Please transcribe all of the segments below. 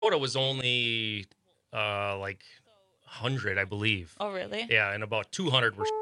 quota was only like 100, I believe. Oh, really? Yeah, and about 200 were.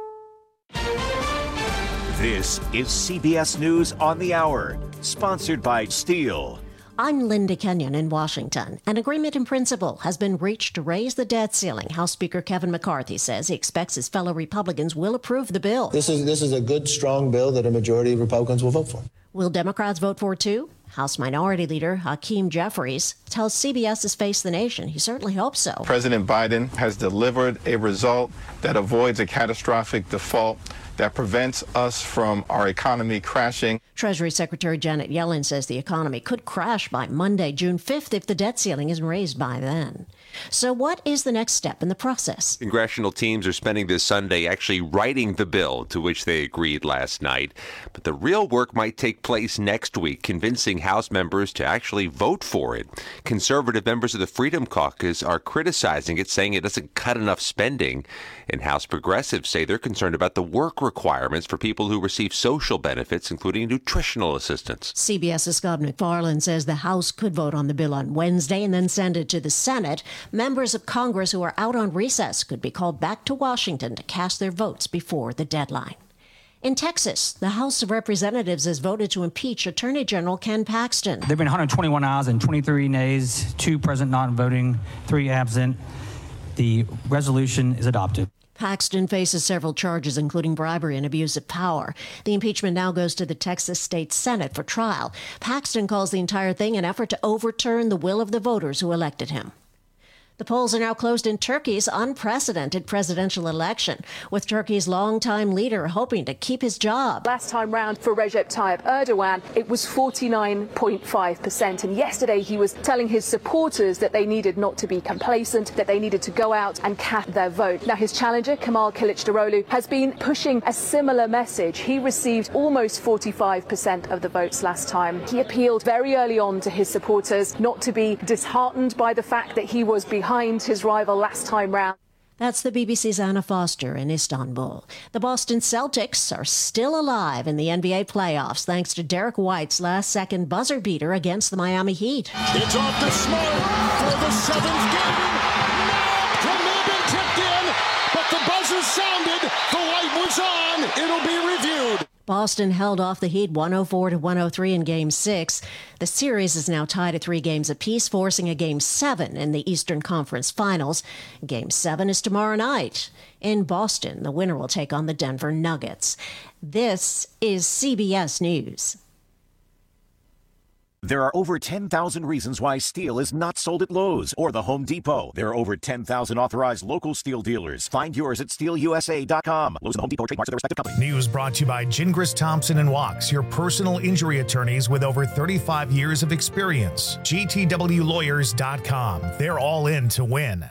This is CBS News on the Hour, sponsored by Steel. I'm Linda Kenyon in Washington. An agreement in principle has been reached to raise the debt ceiling. House Speaker Kevin McCarthy says he expects his fellow Republicans will approve the bill. This is a good, strong bill that a majority of Republicans will vote for. Will Democrats vote for it too? House Minority Leader Hakeem Jeffries tells CBS's Face the Nation he certainly hopes so. President Biden has delivered a result that avoids a catastrophic default that prevents us from our economy crashing. Treasury Secretary Janet Yellen says the economy could crash by Monday, June 5th, if the debt ceiling isn't raised by then. So what is the next step in the process? Congressional teams are spending this Sunday actually writing the bill to which they agreed last night. But the real work might take place next week, convincing House members to actually vote for it. Conservative members of the Freedom Caucus are criticizing it, saying it doesn't cut enough spending. And House progressives say they're concerned about the work requirements for people who receive social benefits, including nutritional assistance. CBS's Scott McFarland says the House could vote on the bill on Wednesday and then send it to the Senate. Members of Congress who are out on recess could be called back to Washington to cast their votes before the deadline. In Texas, the House of Representatives has voted to impeach Attorney General Ken Paxton. There have been 121 ayes and 23 nays, 2 present non-voting, 3 absent. The resolution is adopted. Paxton faces several charges, including bribery and abuse of power. The impeachment now goes to the Texas State Senate for trial. Paxton calls the entire thing an effort to overturn the will of the voters who elected him. The polls are now closed in Turkey's unprecedented presidential election, with Turkey's longtime leader hoping to keep his job. Last time round for Recep Tayyip Erdogan, it was 49.5%. And yesterday he was telling his supporters that they needed not to be complacent, that they needed to go out and cast their vote. Now his challenger, Kemal Kılıçdaroğlu, has been pushing a similar message. He received almost 45% of the votes last time. He appealed very early on to his supporters not to be disheartened by the fact that he was behind his rival last time round. That's the BBC's Anna Foster in Istanbul. The Boston Celtics are still alive in the NBA playoffs thanks to Derek White's last-second buzzer beater against the Miami Heat. It's off to Smart for the 7th game. Couldn't have been tipped in, but the buzzer sounded. The light was on. It'll be reviewed. Boston held off the Heat 104-103 in Game 6. The series is now tied at 3 games apiece, forcing a Game 7 in the Eastern Conference Finals. Game 7 is tomorrow night. In Boston, the winner will take on the Denver Nuggets. This is CBS News. There are over 10,000 reasons why steel is not sold at Lowe's or the Home Depot. There are over 10,000 authorized local steel dealers. Find yours at steelusa.com. Lowe's and Home Depot trademarks of their respective companies. News brought to you by Gingras Thompson and Wachs, your personal injury attorneys with over 35 years of experience. GTWLawyers.com. They're all in to win.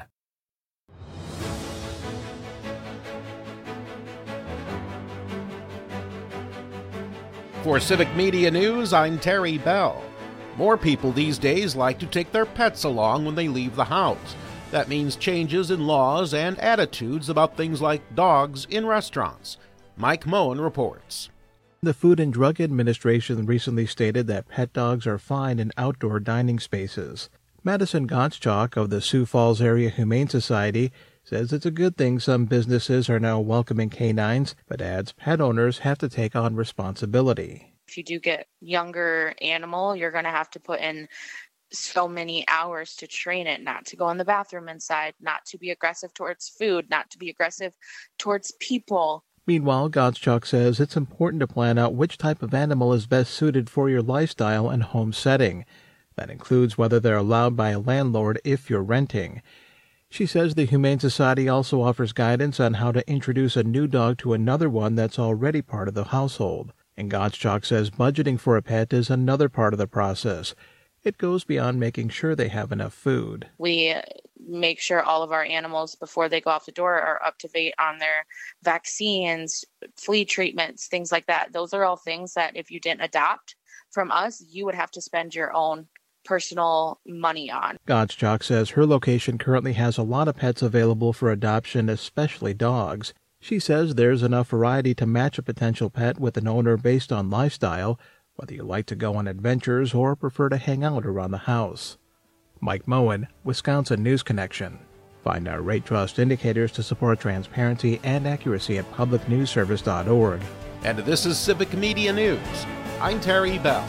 For Civic Media News, I'm Terry Bell. More people these days like to take their pets along when they leave the house. That means changes in laws and attitudes about things like dogs in restaurants. Mike Moen reports. The Food and Drug Administration recently stated that pet dogs are fine in outdoor dining spaces. Madison Gottschalk of the Sioux Falls Area Humane Society says it's a good thing some businesses are now welcoming canines, but adds pet owners have to take on responsibility. If you do get younger animal, you're going to have to put in so many hours to train it not to go in the bathroom inside, not to be aggressive towards food, not to be aggressive towards people. Meanwhile, Gottschalk says it's important to plan out which type of animal is best suited for your lifestyle and home setting. That includes whether they're allowed by a landlord if you're renting. She says the Humane Society also offers guidance on how to introduce a new dog to another one that's already part of the household. And Gottschalk says budgeting for a pet is another part of the process. It goes beyond making sure they have enough food. We make sure all of our animals, before they go off the door, are up to date on their vaccines, flea treatments, things like that. Those are all things that if you didn't adopt from us, you would have to spend your own personal money on. Gottschalk says her location currently has a lot of pets available for adoption, especially dogs. She says there's enough variety to match a potential pet with an owner based on lifestyle, whether you like to go on adventures or prefer to hang out around the house. Mike Moen, Wisconsin News Connection. Find our Rate Trust indicators to support transparency and accuracy at publicnewsservice.org. And this is Civic Media News. I'm Terry Bell.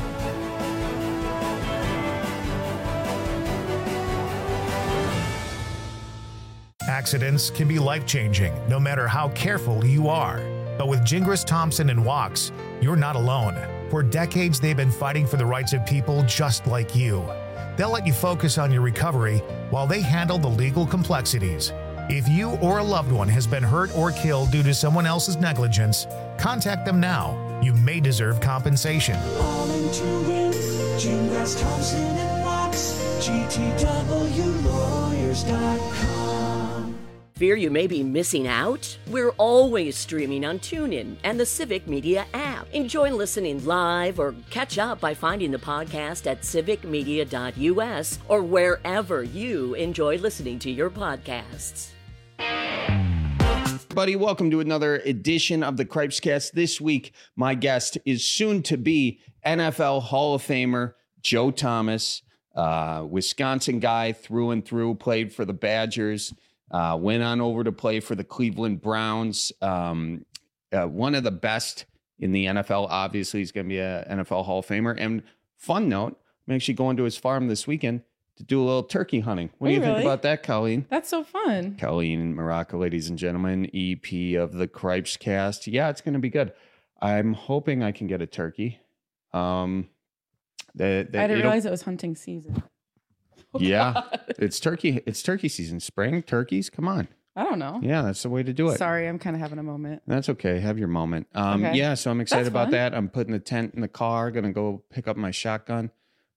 Accidents can be life-changing, no matter how careful you are. But with Gingras Thompson and Wachs, you're not alone. For decades, they've been fighting for the rights of people just like you. They'll let you focus on your recovery while they handle the legal complexities. If you or a loved one has been hurt or killed due to someone else's negligence, contact them now. You may deserve compensation. All in to win. Gingras Thompson and Wachs. GTWlawyers.com. Fear you may be missing out? We're always streaming on TuneIn and the Civic Media app. Enjoy listening live or catch up by finding the podcast at civicmedia.us or wherever you enjoy listening to your podcasts. Buddy, welcome to another edition of the Cripescast. This week, my guest is soon to be NFL Hall of Famer Joe Thomas, Wisconsin guy through and through, played for the Badgers. Went on over to play for the Cleveland Browns. One of the best in the NFL. Obviously, he's going to be an NFL Hall of Famer. And fun note, I'm actually going to his farm this weekend to do a little turkey hunting. What do you think about that, Colleen? That's so fun. Colleen Morocco, ladies and gentlemen, EP of the Cripescast. Yeah, it's going to be good. I'm hoping I can get a turkey. I didn't realize it was hunting season. Oh, yeah, God. It's turkey season. Spring turkeys, come on. I don't know. Yeah, that's the way to do it. Sorry, I'm kind of having a moment. That's okay. Have your moment. Okay. Yeah, so I'm excited That's about fun. that. I'm putting the tent in the car, gonna go pick up my shotgun.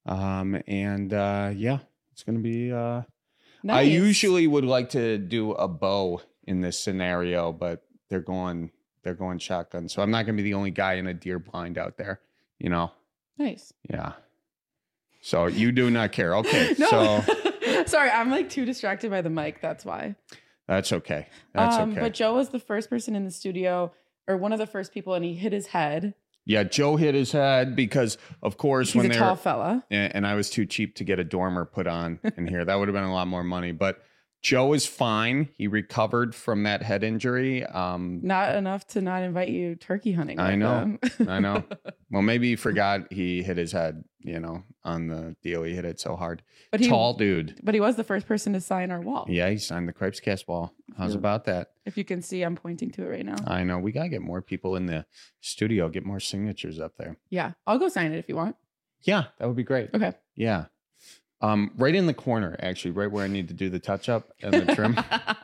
Yeah, it's gonna be I Nice. usually would like to do a bow in this scenario, but they're going shotgun. So I'm not gonna be the only guy in a deer blind out there, you know. Nice. Yeah. So you do not care. Okay. No. So Sorry, I'm like too distracted by the mic. That's why. that's okay. That's okay. But Joe was the first person in the studio, or one of the first people, and he hit his head. Yeah, Joe hit his head because, of course, He's a tall fella. and I was too cheap to get a dormer put on in here. That would have been a lot more money. But Joe is fine. He recovered from that head injury. Not enough to not invite you turkey hunting. I with know. him. I know. Well, maybe he forgot he hit his head, on the deal. He hit it so hard. But he- Tall dude. But he was the first person to sign our wall. Yeah, he signed the Cripescast wall. How's about that? If you can see, I'm pointing to it right now. I know. We got to get more people in the studio, get more signatures up there. Yeah, I'll go sign it if you want. Yeah, that would be great. Okay. Yeah. Right in the corner, actually, right where I need to do the touch up and the trim.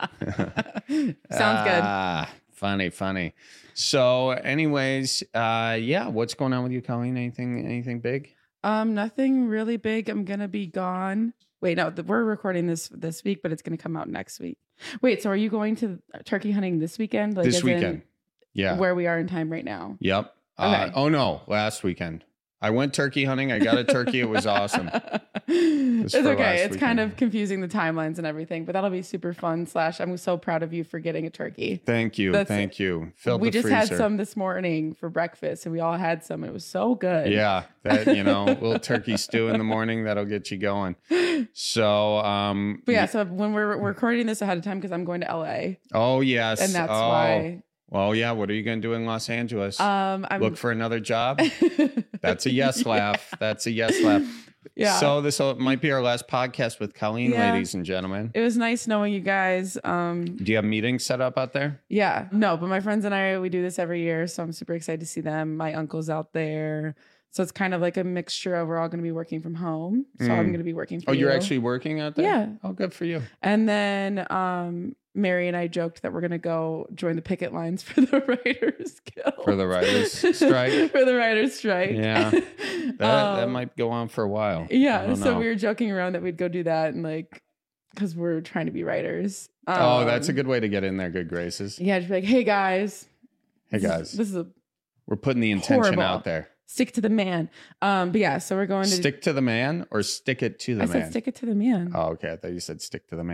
Sounds good. Funny. So, anyways, yeah, what's going on with you, Colleen? Anything big? Nothing really big. I'm gonna be gone. Wait, no, we're recording this week, but it's gonna come out next week. Wait, so are you going to turkey hunting this weekend? Like This as in weekend. Yeah. Where we are in time right now. Yep. Okay. Oh no, last weekend. I went turkey hunting. I got a turkey. It was awesome. It's for okay. last It's kind of confusing the timelines and everything, but that'll be super fun. I'm so proud of you for getting a turkey. Thank you. Thank you. Filled We the just freezer. had some this morning for breakfast, and we all had some. It was so good. Yeah, that little turkey stew in the morning, that'll get you going. So, But yeah, so when we're recording this ahead of time, because I'm going to LA. Oh yes, And that's why. Well, yeah. What are you going to do in Los Angeles? I'm Look for another job. That's a yes laugh. That's a yes laugh. Yeah. So this might be our last podcast with Colleen, Yeah. ladies and gentlemen. It was nice knowing you guys. Do you have meetings set up out there? Yeah, no, but my friends and I, we do this every year, so I'm super excited to see them. My uncle's out there. So it's kind of like a mixture of we're all going to be working from home. So I'm going to be working for you. Oh, you're actually working out there? Yeah. Oh, good for you. And then Mary and I joked that we're going to go join the picket lines for the Writers Guild. For the writers strike? For the Writers strike. Yeah. That might go on for a while. I Yeah. don't So know. we were joking around that we'd go do that and because we're trying to be writers. Oh, that's a good way to get in their good graces. Yeah. Just be like, hey guys. Hey guys. This is We're putting the intention horrible. out there. Stick to the man. But yeah, so we're going to Stick to the man or stick it to the I man? said stick it to the man. Oh, okay. I thought you said stick to the man.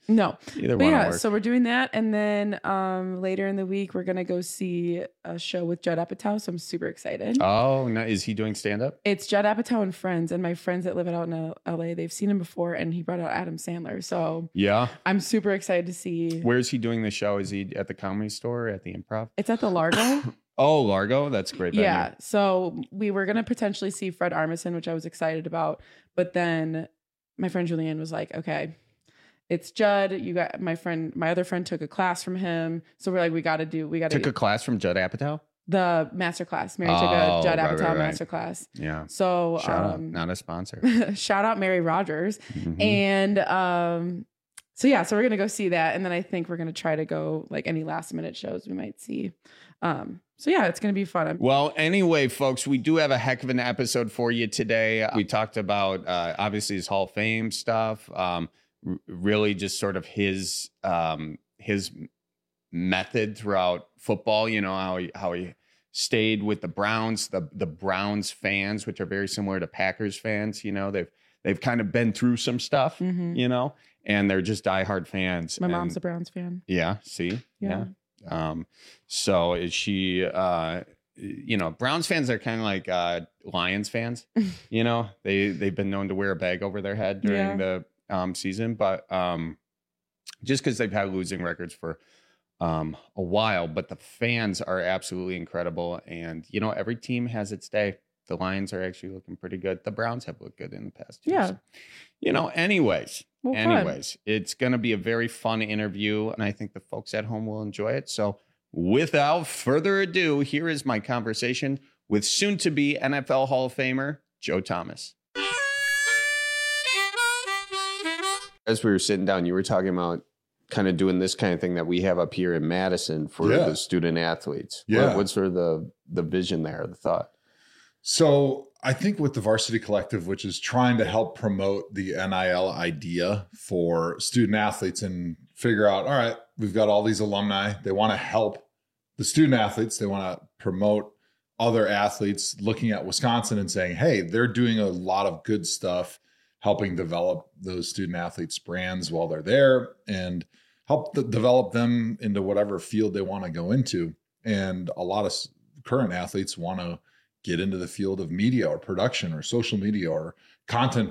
No. Either But one will yeah, work. so we're doing that. And then later in the week, we're going to go see a show with Judd Apatow. So I'm super excited. Oh, no. Is he doing stand-up? It's Judd Apatow and friends. And my friends that live out in LA, they've seen him before. And he brought out Adam Sandler. So Yeah. I'm super excited to see. Where's he doing the show? Is he at the Comedy Store or at the Improv? It's at the Largo. Oh, Largo. That's a great. Venue. Yeah. So we were going to potentially see Fred Armisen, which I was excited about. But then my friend Julianne was like, okay, it's Judd. You got my other friend took a class from him. So we're like, we got to Took a class from Judd Apatow? the master class. Mary took a Judd Apatow master class. Yeah. So Shout out, not a sponsor. shout out Mary Rogers. Mhm. And so yeah, so we're gonna go see that. And then I think we're gonna try to go like any last minute shows we might see. So yeah, it's gonna be fun. Well, anyway, folks, we do have a heck of an episode for you today. We talked about obviously his Hall of Fame stuff, really just sort of his method throughout football. You know how he stayed with the Browns, the Browns fans, which are very similar to Packers fans. You know, they've kind of been through some stuff. Mhm. You know, and they're just diehard fans. My And- mom's a Browns fan. Yeah. See. Yeah. So is she? You know, Browns fans are kind of like Lions fans. You know, they've been known to wear a bag over their head during the season, but just because they've had losing records for a while. But the fans are absolutely incredible, and you know, every team has its day. The Lions are actually looking pretty good. The Browns have looked good in the past year. Yeah. So, you know, anyways, Well, fun. it's going to be a very fun interview, and I think the folks at home will enjoy it. So without further ado, here is my conversation with soon-to-be NFL Hall of Famer, Joe Thomas. As we were sitting down, you were talking about kind of doing this kind of thing that we have up here in Madison for the student athletes. Yeah. What's sort of the vision there, the thought? So I think with the Varsity Collective, which is trying to help promote the NIL idea for student athletes and figure out, all right, we've got all these alumni. They want to help the student athletes. They want to promote other athletes looking at Wisconsin and saying, hey, they're doing a lot of good stuff, helping develop those student athletes' brands while they're there and help develop them into whatever field they want to go into. And a lot of current athletes want to get into the field of media or production or social media or content.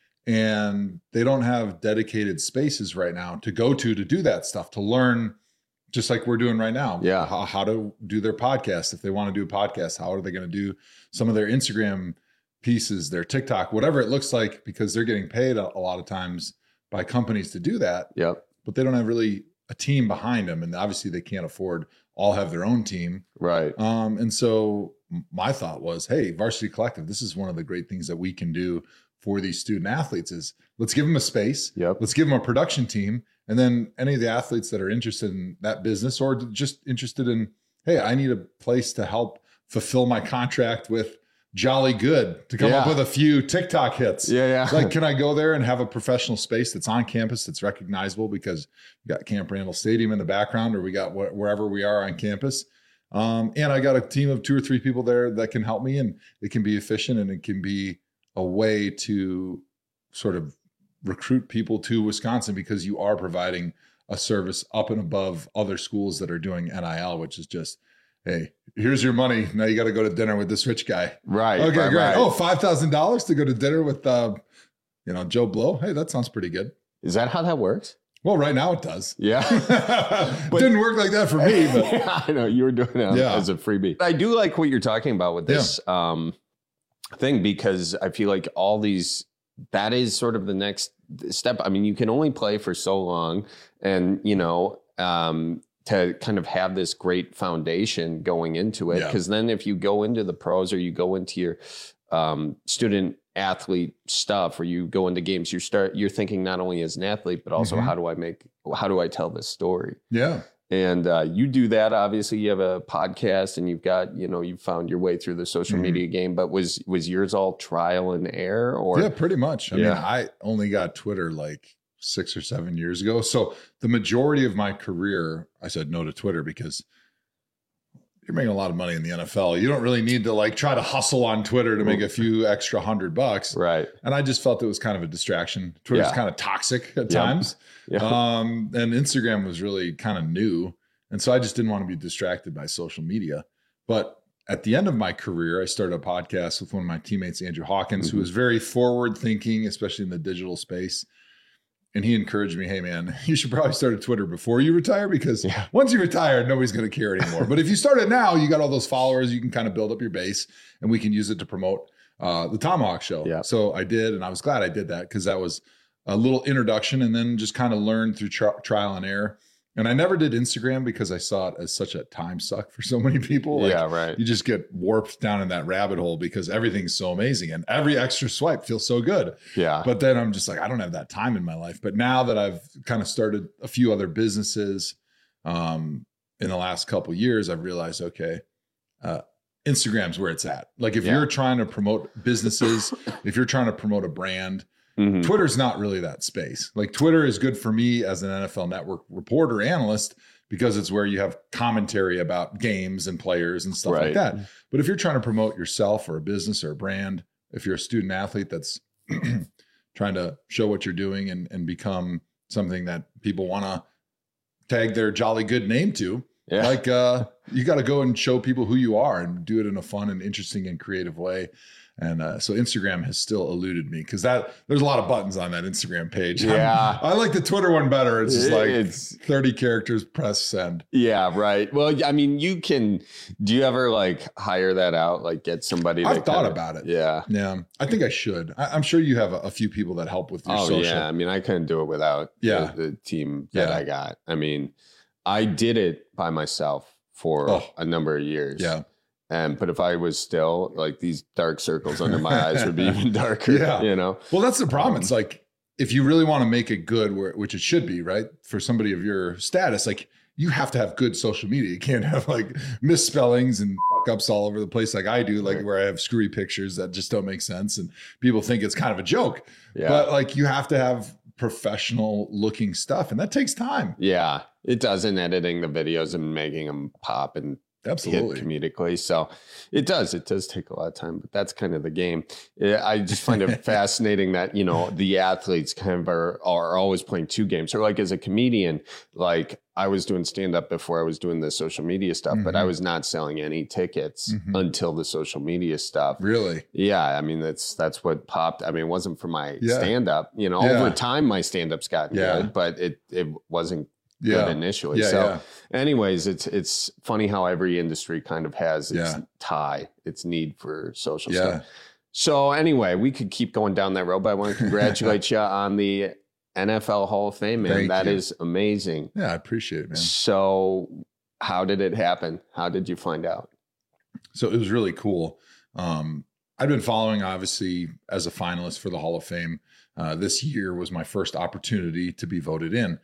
And they don't have dedicated spaces right now to go to do that stuff, to learn, just like we're doing right now. Yeah. How to do their podcast. If they want to do a podcast, how are they going to do some of their Instagram pieces, their TikTok, whatever it looks like, because they're getting paid a lot of times by companies to do that. Yep. But they don't have really a team behind them. And obviously they can't afford all have their own team. Right. And so my thought was, hey, Varsity Collective, this is one of the great things that we can do for these student athletes is let's give them a space. Yep. Let's give them a production team. And then any of the athletes that are interested in that business or just interested in, hey, I need a place to help fulfill my contract with Jolly Good to come up with a few TikTok hits. Yeah. Like, can I go there and have a professional space that's on campus, that's recognizable because we got Camp Randall Stadium in the background, or we got wherever we are on campus. And I got a team of 2 or 3 people there that can help me, and it can be efficient, and it can be a way to sort of recruit people to Wisconsin because you are providing a service up and above other schools that are doing NIL, which is just, hey, here's your money. Now you got to go to dinner with this rich guy. Right. Okay, right, great. right. Oh, $5,000 to go to dinner with, Joe Blow. Hey, that sounds pretty good. Is that how that works? Well, right now it does. Yeah. Didn't work like that for me, but I know you were doing it as a freebie. I do like what you're talking about with this thing, because I feel like all these, that is sort of the next step. I mean, you can only play for so long, and, you know, to kind of have this great foundation going into it. Because then if you go into the pros or you go into your student athlete stuff, or you go into games, you're thinking not only as an athlete, but also how do I tell this story? Yeah. And you do that. Obviously, you have a podcast, and you've got, you know, you've found your way through the social media game. But was yours all trial and error? Or yeah, pretty much. I mean, I only got Twitter like 6 or 7 years ago. So the majority of my career, I said no to Twitter because you're making a lot of money in the NFL. You don't really need to like try to hustle on Twitter to make a few extra $100. Right. And I just felt it was kind of a distraction. Twitter's kind of toxic at times. And Instagram was really kind of new. And so I just didn't want to be distracted by social media. But at the end of my career, I started a podcast with one of my teammates, Andrew Hawkins, who was very forward thinking, especially in the digital space. And he encouraged me, hey, man, you should probably start a Twitter before you retire, because once you retire, nobody's going to care anymore. But if you start it now, you got all those followers, you can kind of build up your base, and we can use it to promote the Tomahawk Show. Yeah. So I did, and I was glad I did that, because that was a little introduction, and then just kind of learned through trial and error. And I never did Instagram because I saw it as such a time suck for so many people. Like, you just get warped down in that rabbit hole because everything's so amazing and every extra swipe feels so good. Yeah. But then I'm just like, I don't have that time in my life. But now that I've kind of started a few other businesses in the last couple of years, I've realized, okay, Instagram's where it's at. Like if you're trying to promote businesses, if you're trying to promote a brand, Twitter's not really that space. Like Twitter is good for me as an NFL Network reporter analyst, because it's where you have commentary about games and players and stuff like that. But if you're trying to promote yourself or a business or a brand, if you're a student athlete that's trying to show what you're doing and become something that people want to tag their jolly good name to, like you got to go and show people who you are and do it in a fun and interesting and creative way. And so Instagram has still eluded me, because there's a lot of buttons on that Instagram page. Yeah. I like the Twitter one better. It's just like 30 characters, press send. Yeah, right. Well, I mean, do you ever like hire that out? Like get somebody? I've thought about it. Yeah. Yeah. I think I should. I'm sure you have a few people that help with your social. Yeah. I mean, I couldn't do it without the team that I got. I mean, I did it by myself for a number of years. Yeah. But if I was still like, these dark circles under my eyes would be even darker, you know? Well, that's the problem. It's like, if you really want to make it good, which it should be, right? For somebody of your status, like you have to have good social media. You can't have like misspellings and fuck ups all over the place like I do, like where I have screwy pictures that just don't make sense. And people think it's kind of a joke, but like you have to have professional looking stuff, and that takes time. Yeah, it does, in editing the videos and making them pop and hit comedically. So it does take a lot of time, but that's kind of the game. I just find it fascinating that, you know, the athletes kind of are always playing two games. Or like as a comedian, like I was doing stand-up before I was doing the social media stuff, but I was not selling any tickets until the social media stuff. Really? Yeah. I mean, that's what popped. I mean, it wasn't for my stand-up, you know, over time, my stand-up's gotten good, but it wasn't good initially. Anyways, it's funny how every industry kind of has its need for social stuff. So anyway, we could keep going down that road, but I want to congratulate you on the NFL Hall of Fame, man. That is amazing. Yeah, I appreciate it, man. So how did it happen? How did you find out? So it was really cool. I'd been following, obviously, as a finalist for the Hall of Fame. This year was my first opportunity to be voted in.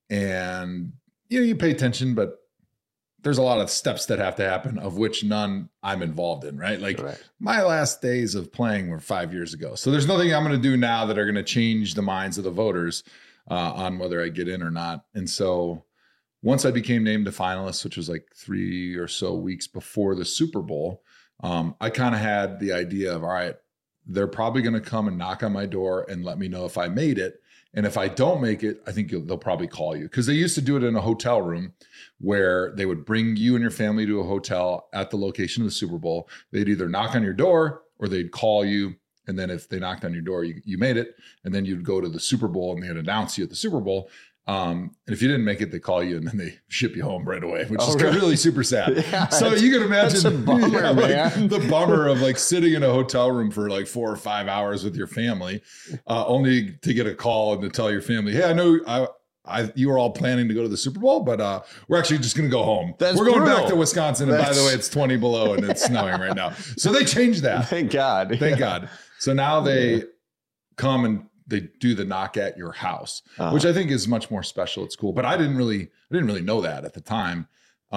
And, you know, you pay attention, but there's a lot of steps that have to happen, of which none I'm involved in, right? Like my last days of playing were 5 years ago. So there's nothing I'm going to do now that are going to change the minds of the voters on whether I get in or not. And so once I became named a finalist, which was like 3 or so weeks before the Super Bowl, I kind of had the idea of, all right, they're probably going to come and knock on my door and let me know if I made it. And if I don't make it, I think they'll probably call you, because they used to do it in a hotel room where they would bring you and your family to a hotel at the location of the Super Bowl. They'd either knock on your door or they'd call you. And then if they knocked on your door, you made it. And then you'd go to the Super Bowl and they'd announce you at the Super Bowl. And if you didn't make it, they call you and then they ship you home right away, which is really super sad. So you can imagine a bummer, man. The bummer of like sitting in a hotel room for like 4 or 5 hours with your family, only to get a call and to tell your family, hey, I know you were all planning to go to the Super Bowl, but we're actually just going to go home. We're going back to Wisconsin. And by the way, it's 20 below and it's snowing right now. So they changed that. Thank God. Thank God. So now they come and they do the knock at your house, which I think is much more special. It's cool, but I didn't really know that at the time.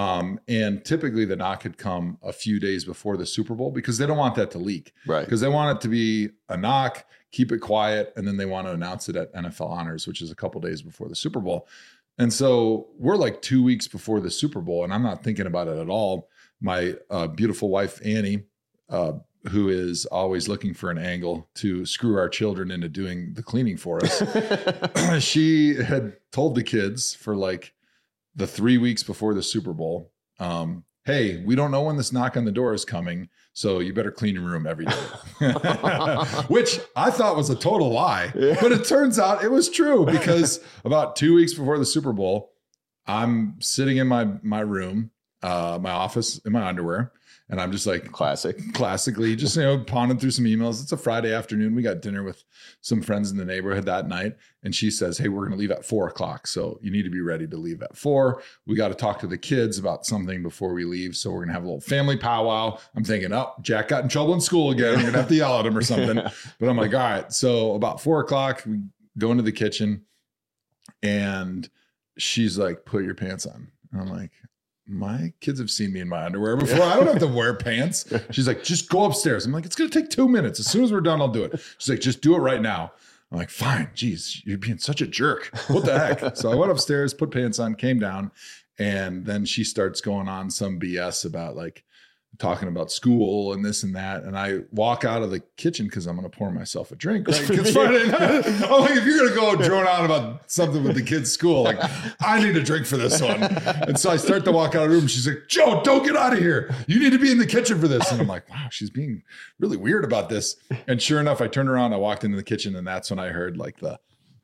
And typically the knock had come a few days before the Super Bowl, because they don't want that to leak, right? Because they want it to be a knock, keep it quiet, and then they want to announce it at NFL Honors, which is a couple days before the Super Bowl. And so we're like 2 weeks before the Super Bowl, and I'm not thinking about it at all. my beautiful wife, Annie, who is always looking for an angle to screw our children into doing the cleaning for us. She had told the kids for like the 3 weeks before the Super Bowl, hey, we don't know when this knock on the door is coming, so you better clean your room every day. Which I thought was a total lie, but it turns out it was true, because about 2 weeks before the Super Bowl, I'm sitting in my room, my office, in my underwear, and I'm just like classically just, pawning through some emails. It's a Friday afternoon. We got dinner with some friends in the neighborhood that night. And she says, hey, we're going to leave at 4:00. So you need to be ready to leave at 4. We got to talk to the kids about something before we leave. So we're going to have a little family powwow. I'm thinking, oh, Jack got in trouble in school again. I'm going to have to yell at him or something. But I'm like, all right. So about 4:00, we go into the kitchen and she's like, put your pants on. And I'm like, my kids have seen me in my underwear before. I don't have to wear pants. She's like, just go upstairs. I'm like, it's going to take 2 minutes. As soon as we're done, I'll do it. She's like, just do it right now. I'm like, fine. Geez, you're being such a jerk. What the heck? So I went upstairs, put pants on, came down. And then she starts going on some BS about like talking about school and this and that. And I walk out of the kitchen because I'm going to pour myself a drink, right? It's Friday night. I'm like, if you're going to go drone on about something with the kids' school, like, I need a drink for this one. And so I start to walk out of the room. She's like, Joe, don't get out of here. You need to be in the kitchen for this. And I'm like, wow, she's being really weird about this. And sure enough, I turned around, I walked into the kitchen, and that's when I heard like the,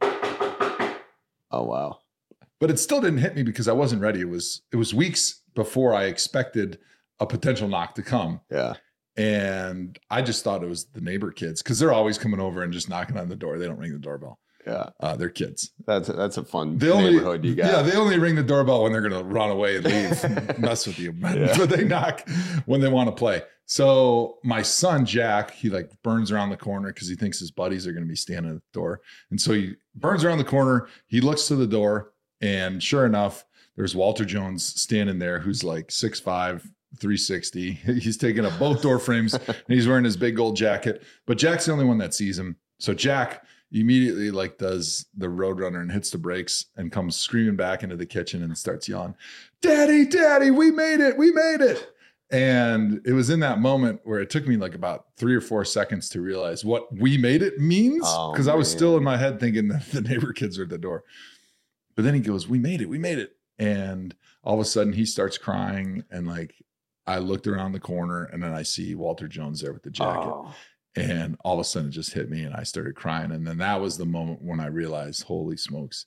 oh, wow. But it still didn't hit me because I wasn't ready. It was weeks before I expected a potential knock to come. Yeah. And I just thought it was the neighbor kids, because they're always coming over and just knocking on the door. They don't ring the doorbell. Yeah. They're kids. That's a fun neighborhood you got. Yeah. They only ring the doorbell when they're going to run away and leave and mess with you. Yeah. But they knock when they want to play. So my son, Jack, he like burns around the corner because he thinks his buddies are going to be standing at the door. And so he burns around the corner. He looks to the door, and sure enough, there's Walter Jones standing there, who's like 6'5", 360. He's taking up both door frames and he's wearing his big gold jacket, but Jack's the only one that sees him. So Jack immediately like does the Roadrunner and hits the brakes and comes screaming back into the kitchen and starts yelling, Daddy, we made it. And it was in that moment where it took me like about 3 or 4 seconds to realize what "we made it" means. Cause I was still in my head thinking that the neighbor kids are at the door. But then he goes, we made it. And all of a sudden he starts crying, and like, I looked around the corner and then I see Walter Jones there with the jacket. And all of a sudden it just hit me and I started crying. And then that was the moment when I realized, holy smokes,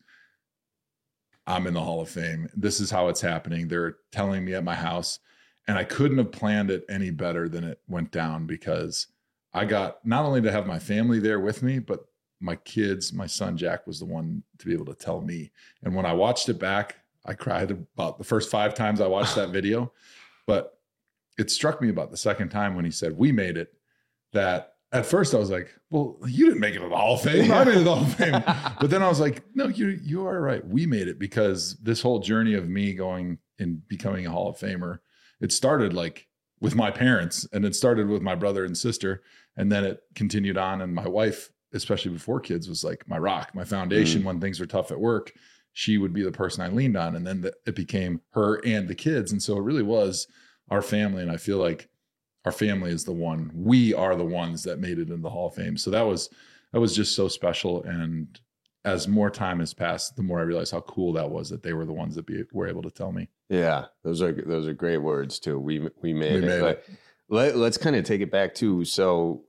I'm in the Hall of Fame. This is how it's happening. They're telling me at my house, and I couldn't have planned it any better than it went down, because I got not only to have my family there with me, but my kids, my son, Jack, was the one to be able to tell me. And when I watched it back, I cried about the first 5 times I watched that video, but it struck me about the second time when he said, we made it, that at first I was like, well, you didn't make it to the Hall of Fame. I made it to the Hall of Fame. But then I was like, no, you are right. We made it, because this whole journey of me going and becoming a Hall of Famer, it started like with my parents, and it started with my brother and sister. And then it continued on. And my wife, especially before kids, was like my rock, my foundation. When things were tough at work, she would be the person I leaned on. And then it became her and the kids. And so it really was our family. And I feel like our family is we are the ones that made it in the Hall of Fame. So that was just so special. And as more time has passed, the more I realized how cool that was, that they were the ones that were able to tell me. Yeah. Those are great words too. We made it. Let's kind of take it back too. So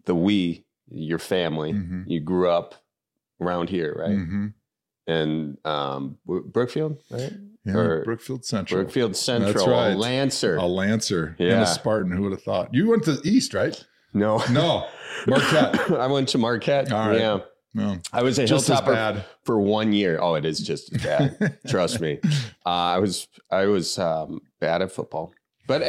your family, you grew up around here, right? Mm-hmm. And Brookfield, right? Yeah, Brookfield Central. That's right. A Lancer. Yeah. And a Spartan. Who would have thought? You went to East, right? No. Marquette. I went to Marquette. All right. Yeah. No. I was a Hilltopper for 1 year. Oh, it is just as bad. Trust me. I was bad at football. But,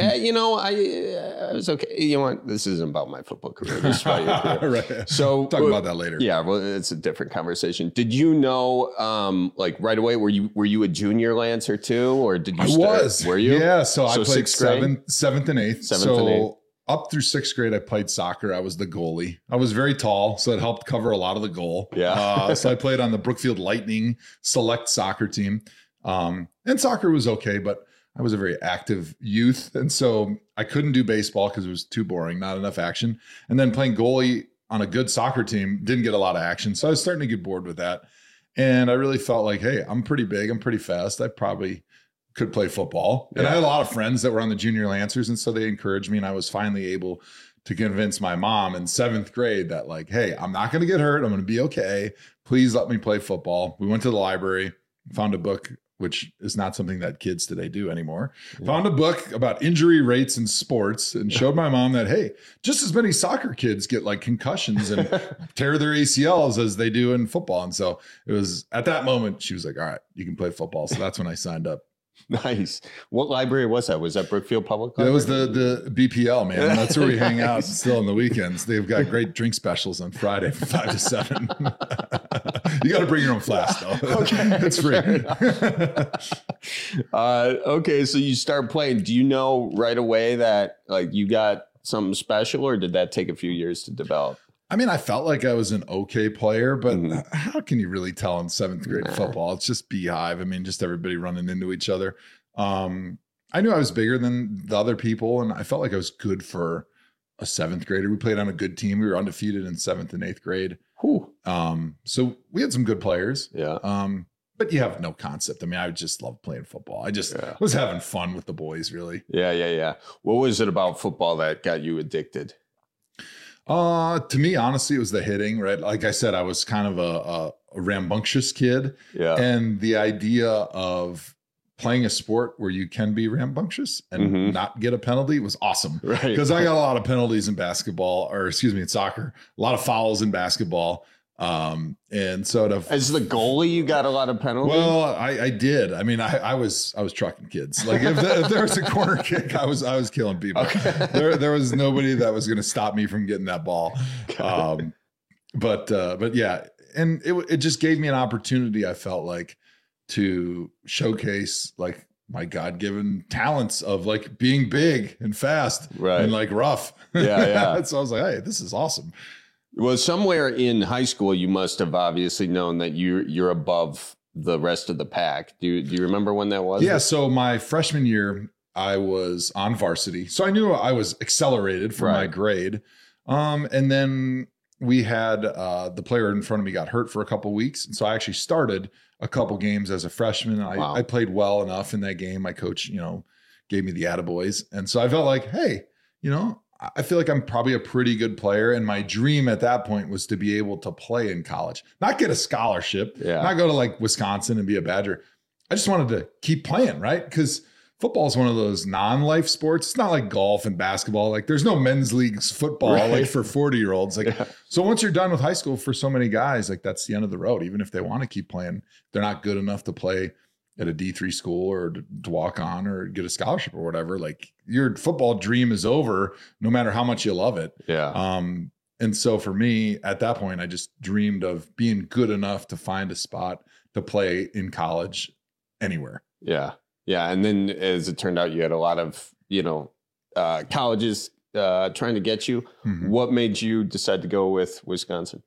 I was okay. You know what? This isn't about my football career. This is about your career. Right. So talk about that later. Yeah, well, it's a different conversation. Did you know, like right away, were you a junior Lancer too? Or did you was. Were you? Yeah, so I played seventh and eighth. Up through 6th grade, I played soccer. I was the goalie. I was very tall, so it helped cover a lot of the goal. Yeah. So I played on the Brookfield Lightning select soccer team. And soccer was okay, but I was a very active youth. And so I couldn't do baseball because it was too boring, not enough action. And then playing goalie on a good soccer team didn't get a lot of action. So I was starting to get bored with that. And I really felt like, hey, I'm pretty big. I'm pretty fast. I probably could play football. And I had a lot of friends that were on the junior Lancers. And so they encouraged me. And I was finally able to convince my mom in 7th grade that like, hey, I'm not going to get hurt. I'm going to be okay. Please let me play football. We went to the library, found a book, which is not something that kids today do anymore. Found a book about injury rates in sports and showed my mom that, hey, just as many soccer kids get like concussions and tear their ACLs as they do in football. And so it was at that moment, she was like, all right, you can play football. So that's when I signed up. Nice. What library was that? Was that Brookfield Public Library? That was the BPL, man. That's where we hang out still on the weekends. They've got great drink specials on Friday from 5 to 7. You got to bring your own flask, though. Okay. It's free. Okay, so you start playing. Do you know right away that like you got something special, or did that take a few years to develop? I mean, I felt like I was an okay player, but how can you really tell in 7th grade football? It's just beehive. I mean, just everybody running into each other. I knew I was bigger than the other people, and I felt like I was good for a 7th grader. We played on a good team. We were undefeated in 7th and 8th grade. So we had some good players. But you have no concept. I mean, I just love playing football. I just was having fun with the boys, really. Yeah. What was it about football that got you addicted? To me, honestly, it was the hitting, right? Like I said, I was kind of a rambunctious kid. And the idea of playing a sport where you can be rambunctious and not get a penalty was awesome. Because I got a lot of penalties in basketball, in soccer, a lot of fouls in basketball. And so as the goalie, you got a lot of penalties. Well, I did. I mean, I was trucking kids. Like if there was a corner kick, I was killing people. There was nobody that was going to stop me from getting that ball. But yeah, and it just gave me an opportunity. I felt like to showcase like my God-given talents of like being big and fast and like rough. Yeah. So I was like, hey, this is awesome. Well, somewhere in high school, you must have obviously known that you're above the rest of the pack. Do you remember when that was? Yeah. So my freshman year, I was on varsity. So I knew I was accelerated for my grade. And then we had the player in front of me got hurt for a couple weeks. And so I actually started a couple games as a freshman. I played well enough in that game. My coach, gave me the attaboys. And so I felt like, hey, I feel like I'm probably a pretty good player. And my dream at that point was to be able to play in college, not get a scholarship, not go to like Wisconsin and be a Badger. I just wanted to keep playing, right? Because football is one of those non-life sports. It's not like golf and basketball. Like there's no men's leagues football like for 40-year-olds. Like so once you're done with high school, for so many guys, like that's the end of the road. Even if they want to keep playing, they're not good enough to play at a D3 school or to walk on or get a scholarship or whatever. Like your football dream is over no matter how much you love it. And so for me at that point, I just dreamed of being good enough to find a spot to play in college anywhere. Yeah. And then as it turned out, you had a lot of, colleges trying to get you. What made you decide to go with Wisconsin?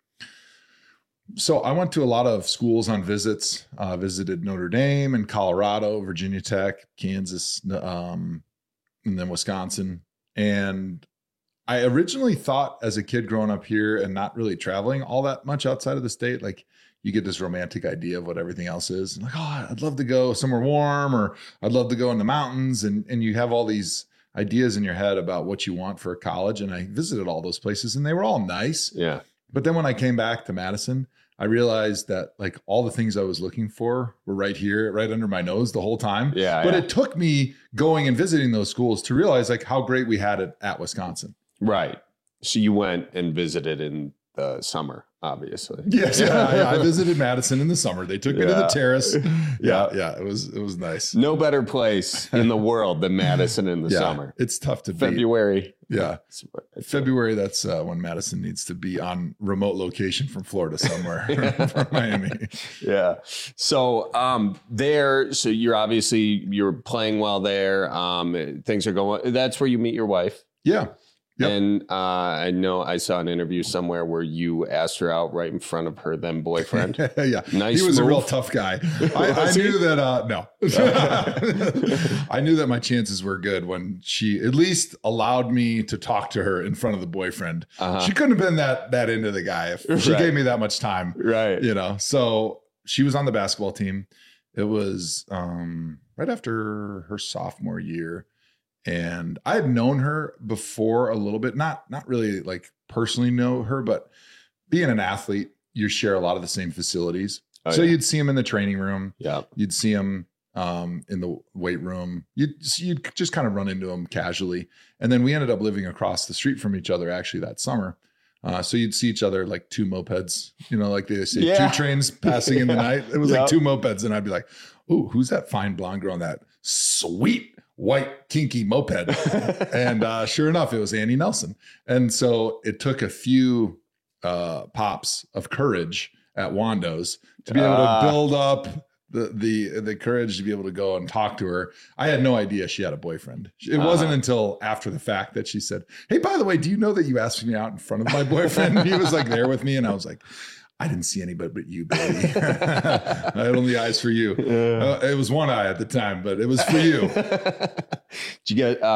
So I went to a lot of schools on visits, visited Notre Dame and Colorado, Virginia Tech, Kansas, and then Wisconsin. And I originally thought as a kid growing up here and not really traveling all that much outside of the state, like you get this romantic idea of what everything else is. And like, oh, I'd love to go somewhere warm, or I'd love to go in the mountains. And you have all these ideas in your head about what you want for a college. And I visited all those places and they were all nice. But then when I came back to Madison, I realized that like all the things I was looking for were right here, right under my nose the whole time. But it took me going and visiting those schools to realize like how great we had it at Wisconsin. Right. So you went and visited in the summer, obviously. Yes. I visited Madison in the summer. They took me to the terrace. Yeah. It was nice. No better place in the world than Madison in the summer. It's tough to February. February. That's when Madison needs to be on remote location from Florida somewhere from Miami. So so you're playing well there. Things are going. That's where you meet your wife. Yep. And I know I saw an interview somewhere where you asked her out right in front of her then boyfriend. Yeah. Nice. He was move. a real tough guy. I knew that, no. I knew that my chances were good when she at least allowed me to talk to her in front of the boyfriend. She couldn't have been that into the guy if she gave me that much time. Right. You know, so she was on the basketball team. It was right after her sophomore year. And I had known her before a little bit, not really like personally know her, but being an athlete, you share a lot of the same facilities. So you'd see him in the training room. Yeah. You'd see him in the weight room. You'd just kind of run into him casually. And then we ended up living across the street from each other actually that summer. So you'd see each other like two mopeds, you know, like they say, two trains passing in the night. It was like two mopeds. And I'd be like, ooh, who's that fine blonde girl on that sweet white kinky moped? And sure enough, it was Annie Nelson. And so it took a few pops of courage at Wando's to be able to build up the courage to be able to go and talk to her. I had no idea she had a boyfriend. It wasn't until after the fact that she said, hey, by the way, do you know that you asked me out in front of my boyfriend? And he was like there with me. And I was like, I didn't see anybody but you, baby. I had only eyes for you. It was one eye at the time, but it was for you. Did you get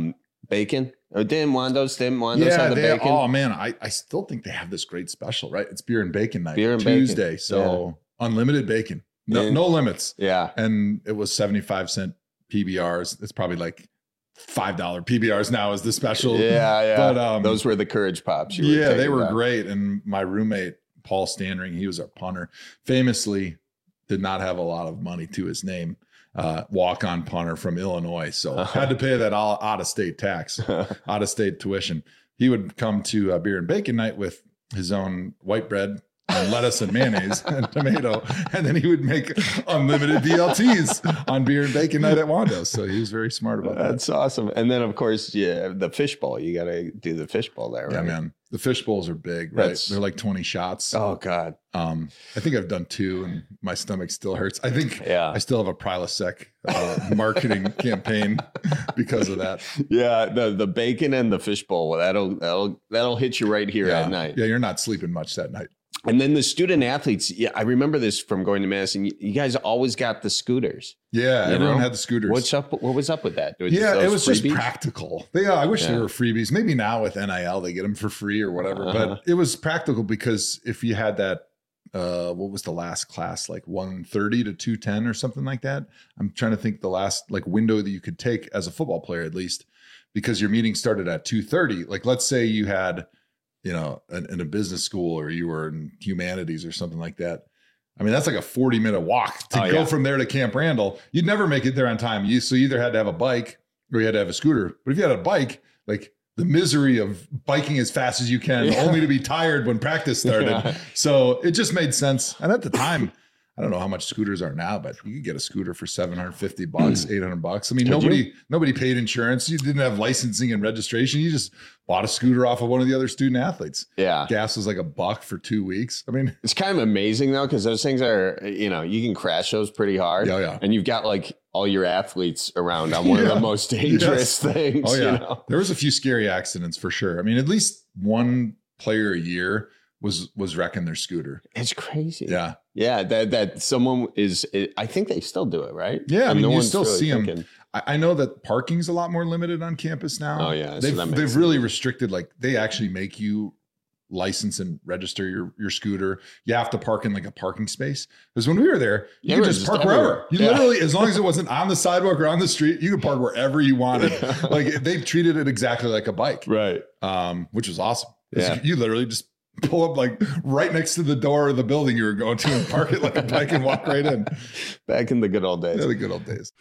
bacon? Or didn't Wando's have the bacon? Oh man, I still think they have this great special, right? It's beer and bacon night. Beer and Tuesday. Bacon. So unlimited bacon. No limits. Yeah. And it was 75-cent PBRs. It's probably like $5 PBRs now is the special. Yeah. But those were the courage pops. They were great. And my roommate, Paul Standring, he was our punter, famously did not have a lot of money to his name. Walk-on punter from Illinois. So had to pay that all out-of-state tax, out-of-state tuition. He would come to beer and bacon night with his own white bread and lettuce and mayonnaise and tomato. And then he would make unlimited BLTs on beer and bacon night at Wando's. So he was very smart about that. That's awesome. And then, of course, the fishbowl. You got to do the fishbowl there, right? Yeah, man. The fish bowls are big, right? They're like 20 shots. Oh, God. I think I've done 2 and my stomach still hurts. I think I still have a Prilosec marketing campaign because of that. Yeah, the bacon and the fishbowl, that'll hit you right here at night. Yeah, you're not sleeping much that night. And then the student athletes, I remember this from going to Madison. You guys always got the scooters. Yeah, everyone had the scooters. What was up with that? It was just practical. I wish they were freebies. Maybe now with NIL, they get them for free or whatever. But it was practical because if you had that, what was the last class, like 130 to 210 or something like that? I'm trying to think the last like window that you could take as a football player, at least, because your meeting started at 2:30. Like, let's say you had, in a business school or you were in humanities or something like that. I mean, that's like a 40-minute walk to go from there to Camp Randall. You'd never make it there on time. So you either had to have a bike or you had to have a scooter. But if you had a bike, like the misery of biking as fast as you can, only to be tired when practice started. Yeah. So it just made sense. And at the time, I don't know how much scooters are now, but you could get a scooter for $750, $800. I mean, nobody paid insurance. You didn't have licensing and registration. You just bought a scooter off of one of the other student athletes. Yeah. Gas was like $1 for 2 weeks. I mean, it's kind of amazing though, because those things are, you can crash those pretty hard. Yeah. And you've got like all your athletes around on one of the most dangerous things. Oh yeah. There was a few scary accidents for sure. I mean, at least one player a year was wrecking their scooter. It's crazy. Yeah. Yeah. That someone is, I think they still do it, right? Yeah. I mean, you still see them. I know that parking's a lot more limited on campus now. Oh yeah. They've really restricted, like they actually make you license and register your scooter. You have to park in like a parking space. Because when we were there, you could just park wherever. You literally, as long as it wasn't on the sidewalk or on the street, you could park wherever you wanted. Like they treated it exactly like a bike. Right. Which was awesome. Yeah. You literally just pull up like right next to the door of the building you were going to and park it like a bike and walk right in. Back in the good old days. Yeah, the good old days.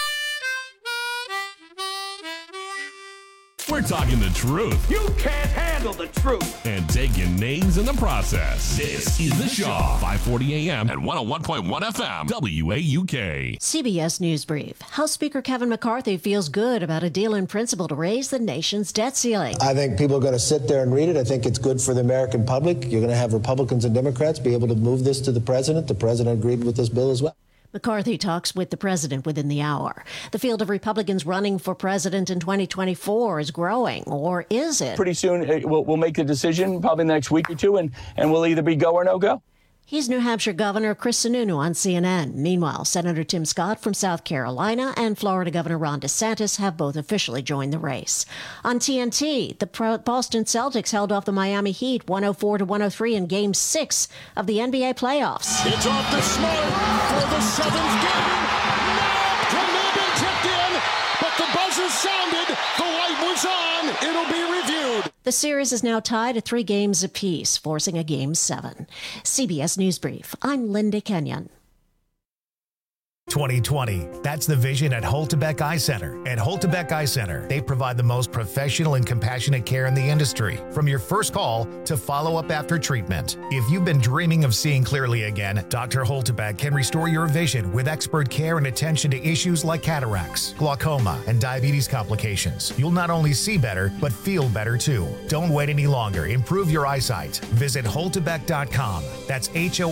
We're talking the truth. You can't handle the truth. And taking names in the process. This is The Shaw, 540 AM and 101.1 FM, WAUK. CBS News Brief. House Speaker Kevin McCarthy feels good about a deal in principle to raise the nation's debt ceiling. I think people are going to sit there and read it. I think it's good for the American public. You're going to have Republicans and Democrats be able to move this to the president. The president agreed with this bill as well. McCarthy talks with the president within the hour. The field of Republicans running for president in 2024 is growing, or is it? Pretty soon, we'll make a decision, probably the next week or two, and we'll either be go or no go. He's New Hampshire Governor Chris Sununu on CNN. Meanwhile, Senator Tim Scott from South Carolina and Florida Governor Ron DeSantis have both officially joined the race. On TNT, the Boston Celtics held off the Miami Heat 104-103 in Game 6 of the NBA playoffs. It's off to Smart for the seventh game. Now Commandment tipped in, but the buzzer sounded. The light was on. It'll be reviewed. The series is now tied at 3 games apiece, forcing a Game 7. CBS News Brief. I'm Linda Kenyon. 2020. That's the vision at Holtebeck Eye Center. At Holtebeck Eye Center, they provide the most professional and compassionate care in the industry, from your first call to follow-up after treatment. If you've been dreaming of seeing clearly again, Dr. Holtebeck can restore your vision with expert care and attention to issues like cataracts, glaucoma, and diabetes complications. You'll not only see better, but feel better too. Don't wait any longer. Improve your eyesight. Visit Holtebeck.com. That's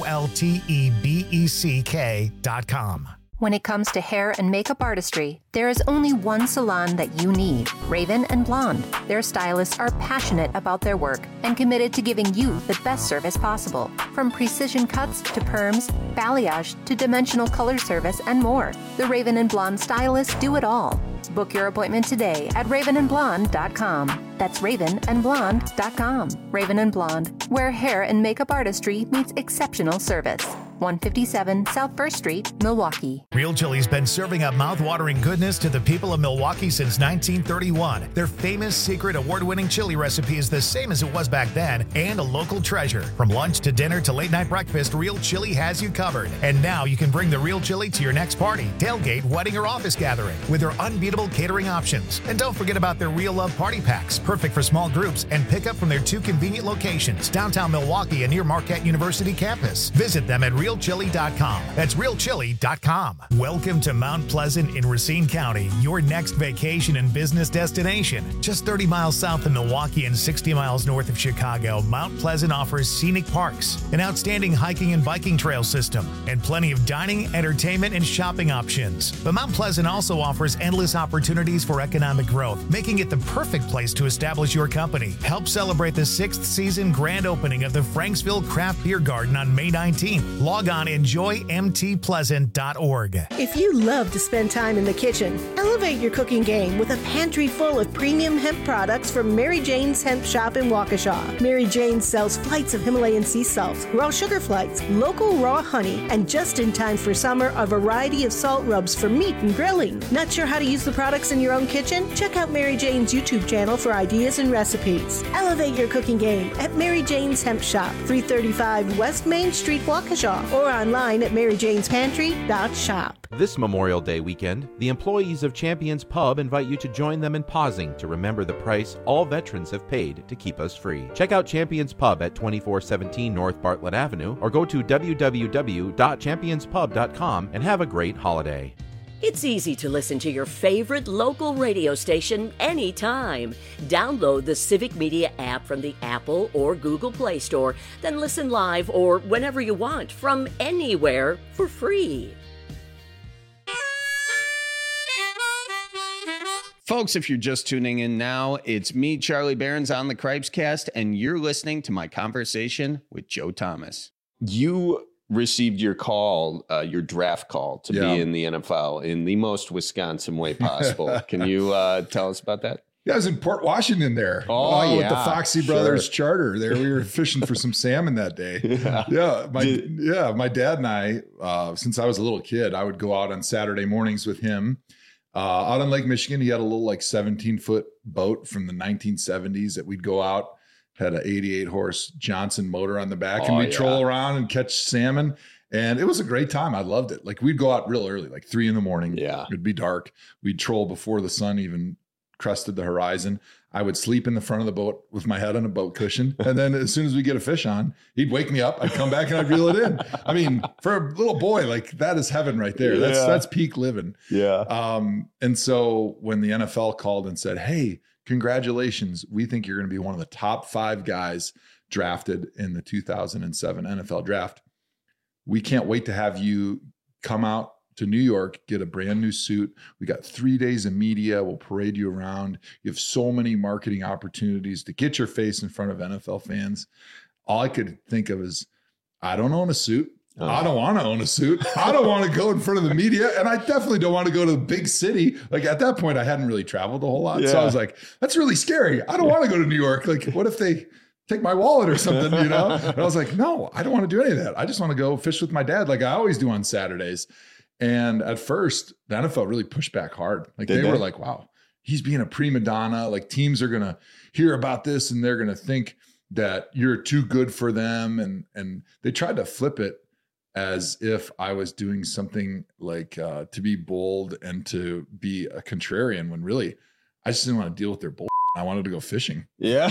HOLTEBECK.com. When it comes to hair and makeup artistry, there is only one salon that you need, Raven and Blonde. Their stylists are passionate about their work and committed to giving you the best service possible. From precision cuts to perms, balayage to dimensional color service, and more. The Raven and Blonde stylists do it all. Book your appointment today at ravenandblonde.com. That's ravenandblonde.com. Raven and Blonde, where hair and makeup artistry meets exceptional service. 157 South 1st Street, Milwaukee. Real Chili's been serving up mouth-watering goodness to the people of Milwaukee since 1931. Their famous secret award-winning chili recipe is the same as it was back then and a local treasure. From lunch to dinner to late-night breakfast, Real Chili has you covered. And now you can bring the Real Chili to your next party, tailgate, wedding, or office gathering with their unbeatable catering options. And don't forget about their Real Love party packs, perfect for small groups, and pick up from their 2 convenient locations, downtown Milwaukee and near Marquette University campus. Visit them at realchili.com. That's realchili.com. Welcome to Mount Pleasant in Racine County, your next vacation and business destination. Just 30 miles south of Milwaukee and 60 miles north of Chicago, Mount Pleasant offers scenic parks, an outstanding hiking and biking trail system, and plenty of dining, entertainment, and shopping options. But Mount Pleasant also offers endless opportunities for economic growth, making it the perfect place to establish your company. Help celebrate the 6th season grand opening of the Franksville Craft Beer Garden on May 19th. Log on enjoymtpleasant.org. If you love to spend time in the kitchen, elevate your cooking game with a pantry full of premium hemp products from Mary Jane's Hemp Shop in Waukesha. Mary Jane sells flights of Himalayan sea salt, raw sugar flights, local raw honey, and just in time for summer, a variety of salt rubs for meat and grilling. Not sure how to use the products in your own kitchen? Check out Mary Jane's YouTube channel for ideas and recipes. Elevate your cooking game at Mary Jane's Hemp Shop, 335 West Main Street, Waukesha, or online at maryjanespantry.shop. This Memorial Day weekend, the employees of Champions Pub invite you to join them in pausing to remember the price all veterans have paid to keep us free. Check out Champions Pub at 2417 North Bartlett Avenue or go to www.championspub.com and have a great holiday. It's easy to listen to your favorite local radio station anytime. Download the Civic Media app from the Apple or Google Play Store, then listen live or whenever you want from anywhere for free. Folks, if you're just tuning in now, it's me, Charlie Behrens, on the Cripescast, and you're listening to my conversation with Joe Thomas. You received your call, your draft call to be in the NFL in the most Wisconsin way possible. Can you tell us about that? Yeah, I was in Port Washington there. Oh, with the Foxy Brothers charter there. We were fishing for some salmon that day. My dad and I, since I was a little kid, I would go out on Saturday mornings with him. Out on Lake Michigan, he had a little 17-foot boat from the 1970s that we'd go out, had an 88-horse Johnson motor on the back, and we'd troll around and catch salmon. And it was a great time. I loved it. We'd go out real early, 3 a.m. Yeah. It'd be dark. We'd troll before the sun even crested the horizon. I would sleep in the front of the boat with my head on a boat cushion. And then as soon as we get a fish on, he'd wake me up. I'd come back and I'd reel it in. I mean, for a little boy, that is heaven right there. That's peak living. Yeah. And so when the NFL called and said, hey, congratulations, we think you're going to be one of the top 5 guys drafted in the 2007 NFL draft. We can't wait to have you come out to New York, get a brand new suit. We got 3 days of media. We'll parade you around. You have so many marketing opportunities to get your face in front of NFL fans. All I could think of is, I don't own a suit. I don't want to own a suit. I don't want to go in front of the media. And I definitely don't want to go to the big city. Like at that point, I hadn't really traveled a whole lot. Yeah. So I was like, that's really scary. I don't want to go to New York. Like, what if they take my wallet or something, And I was like, no, I don't want to do any of that. I just want to go fish with my dad like I always do on Saturdays. And at first, the NFL really pushed back hard. Like they were like, wow, he's being a prima donna. Like teams are going to hear about this and they're going to think that you're too good for them. And they tried to flip it as if I was doing something like to be bold and to be a contrarian, when really I just didn't want to deal with their bull. I wanted to go fishing. Yeah.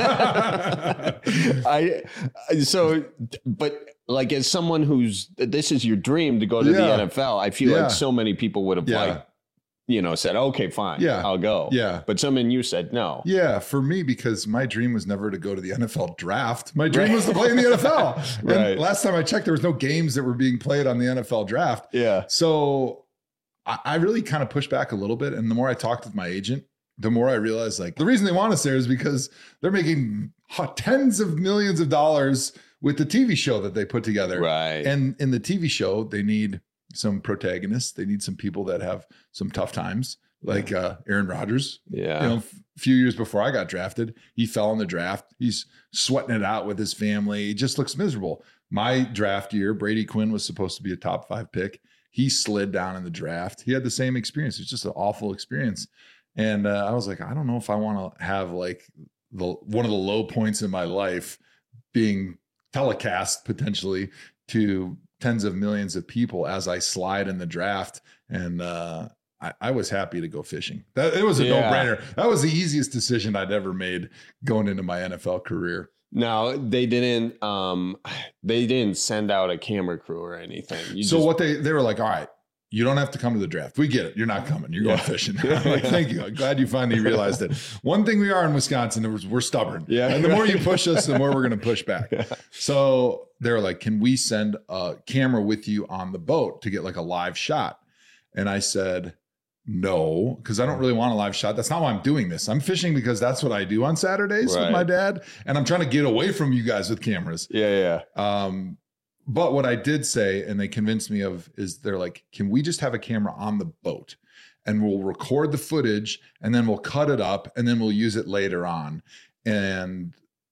But like as someone this is your dream to go to the NFL, I feel like so many people would have said, okay, fine, I'll go. Yeah. But you said no. Yeah. For me, because my dream was never to go to the NFL draft. My dream was to play in the NFL. And last time I checked, there was no games that were being played on the NFL draft. Yeah. So I really kind of pushed back a little bit. And the more I talked with my agent, the more I realized like the reason they want us there is because they're making tens of millions of dollars with the TV show that they put together. Right. And in the TV show, they need some protagonists. They need some people that have some tough times, like Aaron Rodgers. Yeah. A few years before I got drafted, he fell in the draft. He's sweating it out with his family. He just looks miserable. My draft year, Brady Quinn was supposed to be a top 5 pick. He slid down in the draft. He had the same experience. It was just an awful experience. And I was like, I don't know if I want to have like one of the low points in my life being telecast potentially to tens of millions of people as I slide in the draft. And I was happy to go fishing. It was a no-brainer. That was the easiest decision I'd ever made going into my NFL career. No, they didn't send out a camera crew or anything. What they were like, all right, you don't have to come to the draft. We get it. You're not coming. You're going fishing. I'm like, thank you. I'm glad you finally realized it. One thing we are in Wisconsin is we're stubborn. Yeah. And the more you push us, the more we're going to push back. Yeah. So they're like, can we send a camera with you on the boat to get like a live shot? And I said, no, because I don't really want a live shot. That's not why I'm doing this. I'm fishing because that's what I do on Saturdays with my dad. And I'm trying to get away from you guys with cameras. Yeah. But what I did say, and they convinced me of, is they're like, can we just have a camera on the boat and we'll record the footage and then we'll cut it up and then we'll use it later on. And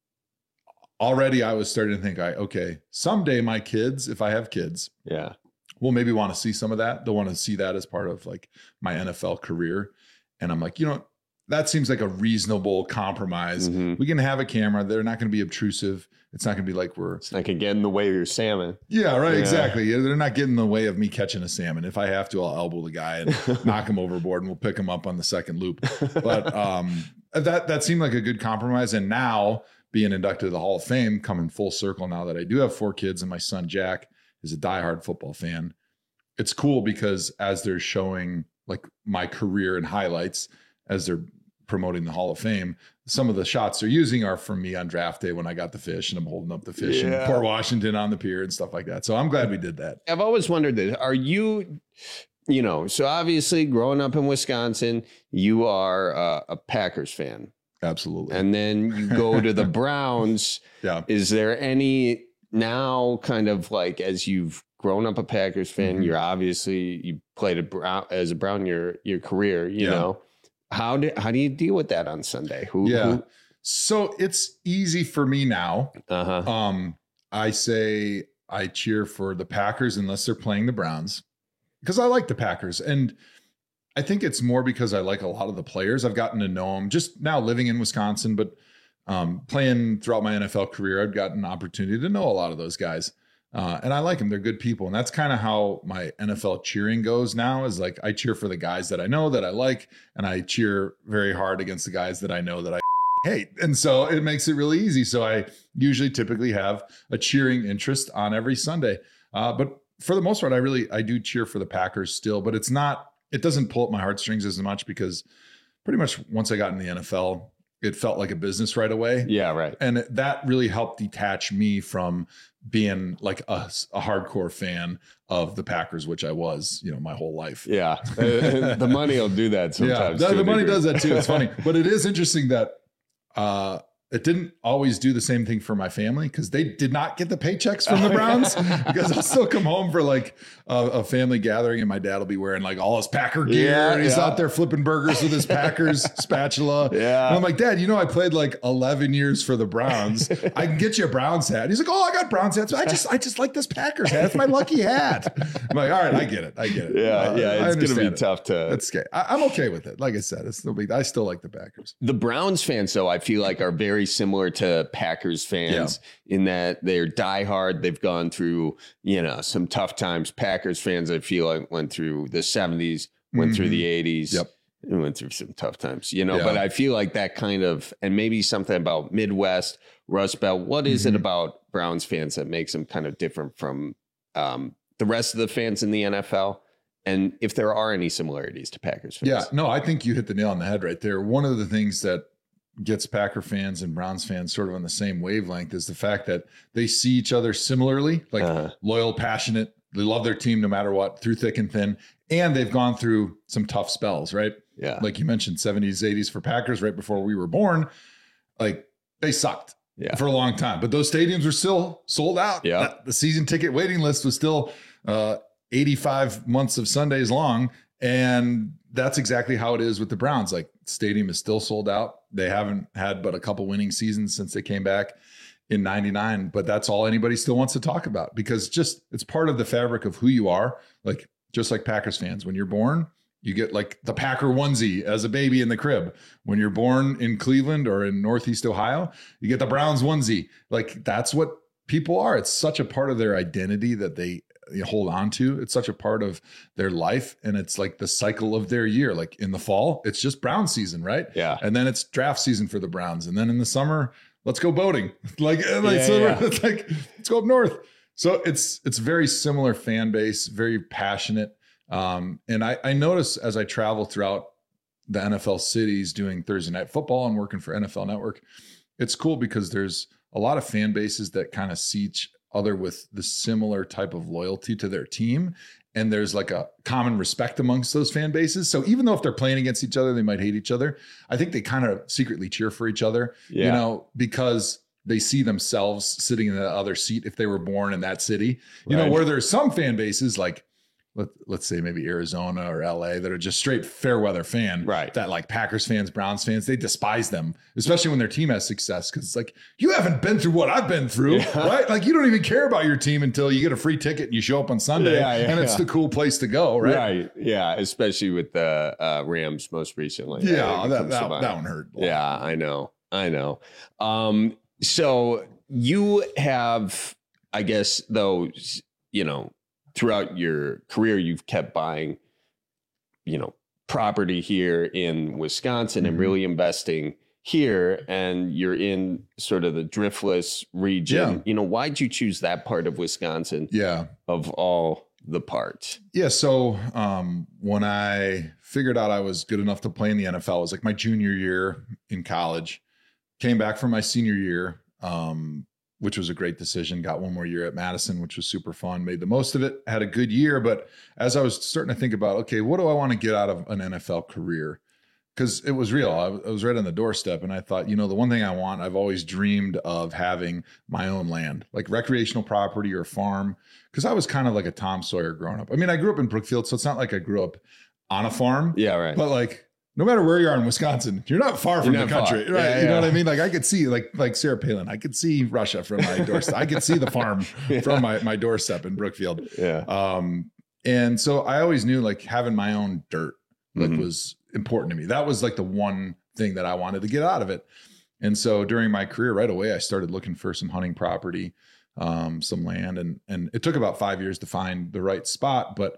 already I was starting to think, okay, someday my kids, if I have kids, will maybe want to see some of that. They'll want to see that as part of like my NFL career. And I'm like, that seems like a reasonable compromise. Mm-hmm. We can have a camera. They're not going to be obtrusive. It's not going to be like it's not going to get in the way of your salmon. Yeah, right. Yeah. Exactly. They're not getting in the way of me catching a salmon. If I have to, I'll elbow the guy and knock him overboard and we'll pick him up on the second loop. But that seemed like a good compromise. And now being inducted to the Hall of Fame, coming full circle now that I do have 4 kids and my son, Jack, is a diehard football fan. It's cool because as they're showing like my career and highlights, as they're promoting the Hall of Fame, some of the shots they're using are from me on draft day when I got the fish and I'm holding up the fish in Port Washington on the pier and stuff like that. So I'm glad we did that. I've always wondered this. Are you, so obviously growing up in Wisconsin, you are a Packers fan. Absolutely. And then you go to the Browns. Yeah. Is there any now kind of like, as you've grown up a Packers fan, you played as a Brown your career, you know, how do you deal with that on Sunday? So it's easy for me now. I say I cheer for the Packers unless they're playing the Browns because I like the Packers. And I think it's more because I like a lot of the players. I've gotten to know them just now living in Wisconsin, but playing throughout my NFL career, I've gotten an opportunity to know a lot of those guys. And I like them. They're good people. And that's kind of how my NFL cheering goes now is like, I cheer for the guys that I know that I like, and I cheer very hard against the guys that I know that I hate. And so it makes it really easy. So I usually typically have a cheering interest on every Sunday. But for the most part, I do cheer for the Packers still, but it doesn't pull at my heartstrings as much because pretty much once I got in the NFL, it felt like a business right away. Yeah, right. And that really helped detach me from being like a hardcore fan of the Packers, which I was, my whole life. Yeah. The money will do that sometimes. Yeah, the money does that too. It's funny. But it is interesting that it didn't always do the same thing for my family, because they did not get the paychecks from the Browns. Because I'll still come home for like a family gathering, and my dad will be wearing like all his Packer gear, and he's out there flipping burgers with his Packers spatula. Yeah. And I'm like, Dad, I played like 11 years for the Browns. I can get you a Browns hat. He's like, oh, I got Browns hats. I just like this Packers hat. It's my lucky hat. I'm like, all right, I get it. Yeah, it's going to be tough to. That's okay. I'm okay with it. Like I said, it's no big. I still like the Packers. The Browns fans, though, I feel like are very similar to Packers fans in that they're diehard. They've gone through, some tough times. Packers fans, I feel like, went through the 70s, went through the 80s, and went through some tough times, but I feel like that kind of, and maybe something about Midwest, Rust Belt. What is it about Browns fans that makes them kind of different from the rest of the fans in the NFL? And if there are any similarities to Packers fans? Yeah, no, I think you hit the nail on the head right there. One of the things that gets Packer fans and Browns fans sort of on the same wavelength is the fact that they see each other similarly, like loyal, passionate. They love their team no matter what, through thick and thin. And they've gone through some tough spells, right? Yeah. Like you mentioned, 70s, 80s for Packers right before we were born. Like they sucked for a long time. But those stadiums were still sold out. Yeah. The season ticket waiting list was still 85 months of Sundays long. And that's exactly how it is with the Browns. Like, stadium is still sold out. They haven't had but a couple winning seasons since they came back in 99, but that's all anybody still wants to talk about, because it's part of the fabric of who you are. Like, just like Packers fans, when you're born, you get like the Packer onesie as a baby in the crib. When you're born in Cleveland or in Northeast Ohio, you get the Browns onesie. Like, that's what people are. It's such a part of their identity that they hold on to. It's such a part of their life, and it's like the cycle of their year. Like in the fall, it's just Brown season, right? Yeah. And then it's draft season for the Browns, and then in the summer, let's go boating. It's like, let's go up north. So it's very similar fan base, very passionate. And I notice as I travel throughout the NFL cities doing Thursday Night Football and working for NFL Network, it's cool because there's a lot of fan bases that kind of see each other with the similar type of loyalty to their team. And there's like a common respect amongst those fan bases. So even though if they're playing against each other, they might hate each other, I think they kind of secretly cheer for each other, because they see themselves sitting in the other seat if they were born in that city, where there's some fan bases like, let's say maybe Arizona or LA that are just straight fair weather fan, right? That like Packers fans, Browns fans, they despise them, especially when their team has success. Cause it's like, you haven't been through what I've been through, right? Like you don't even care about your team until you get a free ticket and you show up on Sunday and it's the cool place to go. Right. Yeah. Especially with the Rams most recently. Yeah. That one hurt. Yeah, I know. So you have, I guess though, throughout your career, you've kept buying, property here in Wisconsin and really investing here, and you're in sort of the Driftless region. Why'd you choose that part of Wisconsin? Yeah. Of all the parts. Yeah. So when I figured out I was good enough to play in the NFL, it was like my junior year in college, came back from my senior year, which was a great decision. Got one more year at Madison, which was super fun. Made the most of it. Had a good year. But as I was starting to think about, okay, what do I want to get out of an NFL career? Because it was real. I was right on the doorstep. And I thought, the one thing I want, I've always dreamed of having my own land, like recreational property or farm. Because I was kind of like a Tom Sawyer growing up. I mean, I grew up in Brookfield, so it's not like I grew up on a farm. Yeah, right. But like, no matter where you are in Wisconsin, you're not far from the country, right? Yeah, you know what I mean? Like I could see, like Sarah Palin, I could see Russia from my doorstep. I could see the farm from my doorstep in Brookfield. Yeah. And so I always knew like having my own dirt was important to me. That was like the one thing that I wanted to get out of it. And so during my career, right away, I started looking for some hunting property, some land, and it took about 5 years to find the right spot, but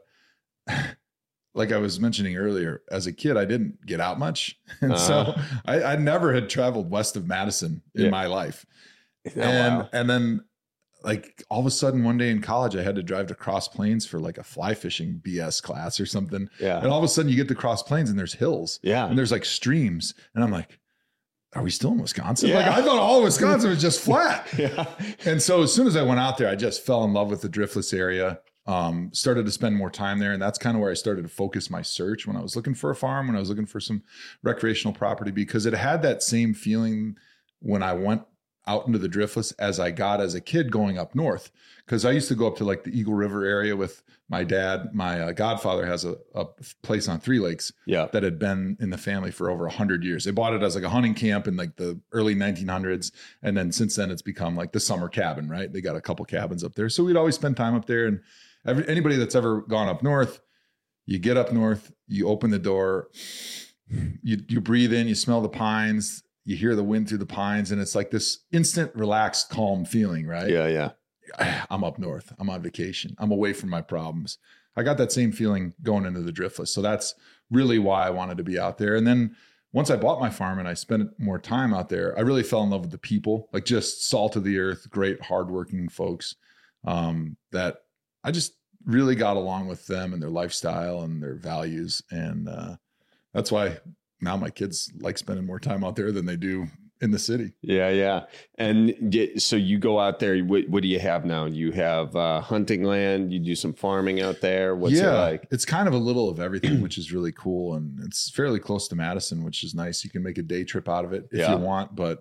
like I was mentioning earlier, as a kid, I didn't get out much. And so I never had traveled west of Madison in my life. And then like all of a sudden one day in college, I had to drive to Cross Plains for like a fly fishing BS class or something. Yeah. And all of a sudden you get to Cross Plains and there's hills. Yeah. And there's like streams. And I'm like, are we still in Wisconsin? Yeah. Like I thought all of Wisconsin was just flat. Yeah. And so as soon as I went out there, I just fell in love with the Driftless area. Started to spend more time there. And that's kind of where I started to focus my search when I was looking for a farm, when I was looking for some recreational property, because it had that same feeling when I went out into the Driftless as I got as a kid going up north. Because I used to go up to like the Eagle River area with my dad. My godfather has a place on Three Lakes that had been in the family for over 100 years. They bought it as like a hunting camp in like the early 1900s. And then since then it's become like the summer cabin, right? They got a couple cabins up there. So we'd always spend time up there. And anybody that's ever gone up north, you get up north, you open the door, you breathe in, you smell the pines, you hear the wind through the pines, and it's like this instant, relaxed, calm feeling, right? Yeah. I'm up north. I'm on vacation. I'm away from my problems. I got that same feeling going into the Driftless. So that's really why I wanted to be out there. And then once I bought my farm and I spent more time out there, I really fell in love with the people, like just salt of the earth, great, hardworking folks that I just really got along with them and their lifestyle and their values. And that's why now my kids like spending more time out there than they do in the city. Yeah. And so you go out there, what do you have now? You have hunting land, you do some farming out there. What's it like? It's kind of a little of everything, which is really cool. And it's fairly close to Madison, which is nice. You can make a day trip out of it if you want. But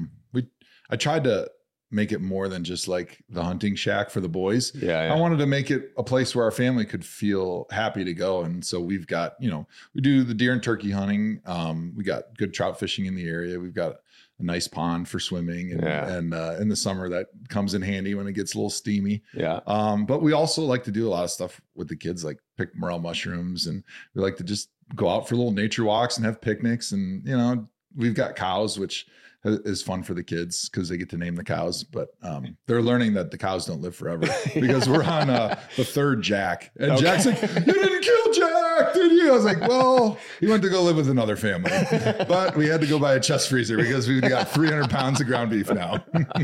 I tried to make it more than just like the hunting shack for the boys. I wanted to make it a place where our family could feel happy to go. And so we've got, we do the deer and turkey hunting. We got good trout fishing in the area. We've got a nice pond for swimming and in the summer that comes in handy when it gets a little steamy. But we also like to do a lot of stuff with the kids, like pick morel mushrooms, and we like to just go out for little nature walks and have picnics. And, we've got cows, which is fun for the kids because they get to name the cows, but they're learning that the cows don't live forever because we're on the third Jack. And Jack's like, "You didn't kill Jack, did you?" I was like, "Well, he went to go live with another family, but we had to go buy a chest freezer because we've got 300 pounds of ground beef now."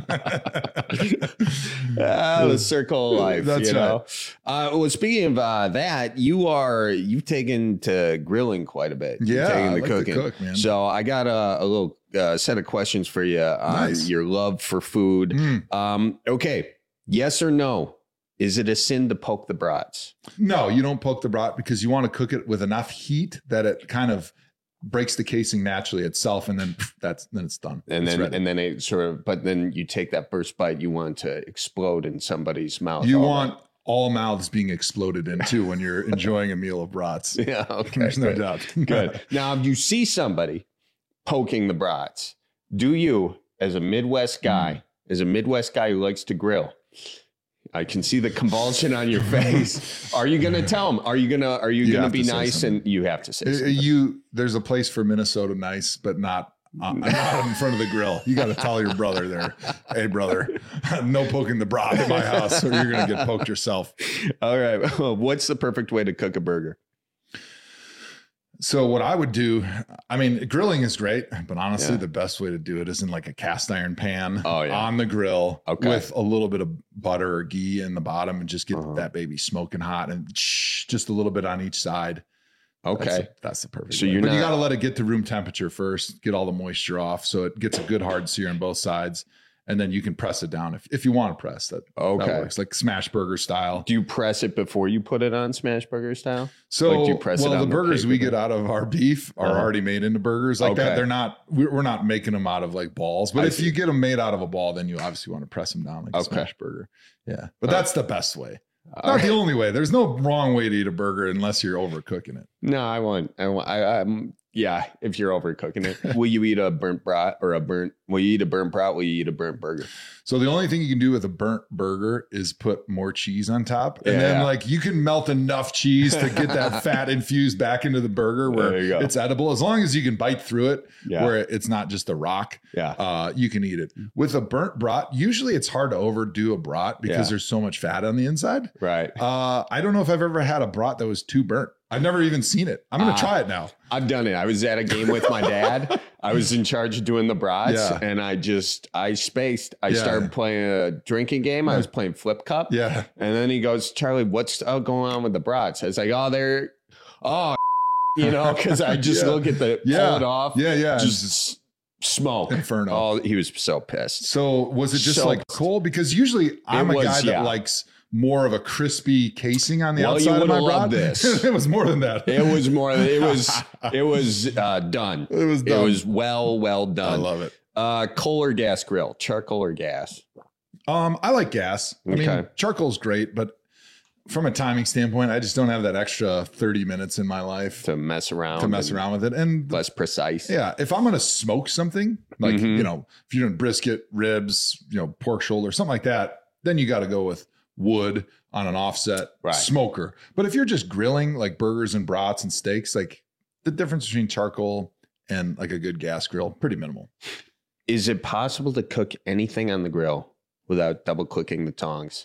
The circle of life. That's right. Well, speaking of that, you've taken to grilling quite a bit. Yeah, taking I like cooking. to cook, man. So I got a little set of questions for you on your love for food. Okay, yes or no? Is it a sin to poke the brats? No, you don't poke the brat because you want to cook it with enough heat that it kind of breaks the casing naturally itself, and then it's done. And then it sort of, but then you take that first bite, you want to explode in somebody's mouth. You want all mouths being exploded into when you're enjoying a meal of brats. Yeah, okay. There's no doubt. Good. Now, if you see somebody poking the brats, do you, as a Midwest guy, who likes to grill, I can see the convulsion on your face. Are you going to tell them? Are you going to be nice? And you have to say something. There's a place for Minnesota nice, but not in front of the grill. You got to tell your brother there, "Hey, brother, no poking the brat in my house, or you're going to get poked yourself." All right. What's the perfect way to cook a burger? So what I would do, grilling is great, but honestly, the best way to do it is in like a cast iron pan on the grill with a little bit of butter or ghee in the bottom, and just get that baby smoking hot, and just a little bit on each side. Okay. That's the perfect way. You got to let it get to room temperature first, get all the moisture off so it gets a good hard sear on both sides. And then you can press it down if you want to press that. Okay. That works, like smash burger style. Do you press it before you put it on smash burger style? So, like, do you press it on the burgers we get out of our beef are already made into burgers like that. They're not, we're not making them out of like balls, but if you get them made out of a ball, then you obviously want to press them down like a smash burger. Yeah. But that's the best way. Not the only way. There's no wrong way to eat a burger unless you're overcooking it. No, if you're overcooking it. Will you eat a burnt brat will you eat a burnt brat? Will you eat a burnt burger? So the only thing you can do with a burnt burger is put more cheese on top. And then like you can melt enough cheese to get that fat infused back into the burger where it's edible. As long as you can bite through it where it's not just a rock, you can eat it. With a burnt brat, usually it's hard to overdo a brat because there's so much fat on the inside. Right. I don't know if I've ever had a brat that was too burnt. I've never even seen it. I'm going to try it now. I've done it. I was at a game with my dad. I was in charge of doing the brats and I spaced. I started playing a drinking game. I was playing Flip Cup. Yeah. And then he goes, "Charlie, what's going on with the brats?" I was like, because I just look at the pull it off. Yeah. Just Smoke. Inferno. Oh, he was so pissed. So was it just like cold? Because usually I'm a guy that likes more of a crispy casing on the outside of my rod. This. It was more than that. It was more. It was done. It was done. It was well done. I love it. Coal or gas grill? Charcoal or gas? I like gas. I mean, charcoal's great, but from a timing standpoint, I just don't have that extra 30 minutes in my life to mess around with it. And less precise. Yeah. If I'm going to smoke something, like, you know, if you're doing brisket, ribs, you know, pork shoulder, something like that, then you got to go with wood on an offset smoker. But if you're just grilling like burgers and brats and steaks, like the difference between charcoal and like a good gas grill, pretty minimal. Is it possible to cook anything on the grill without double clicking the tongs?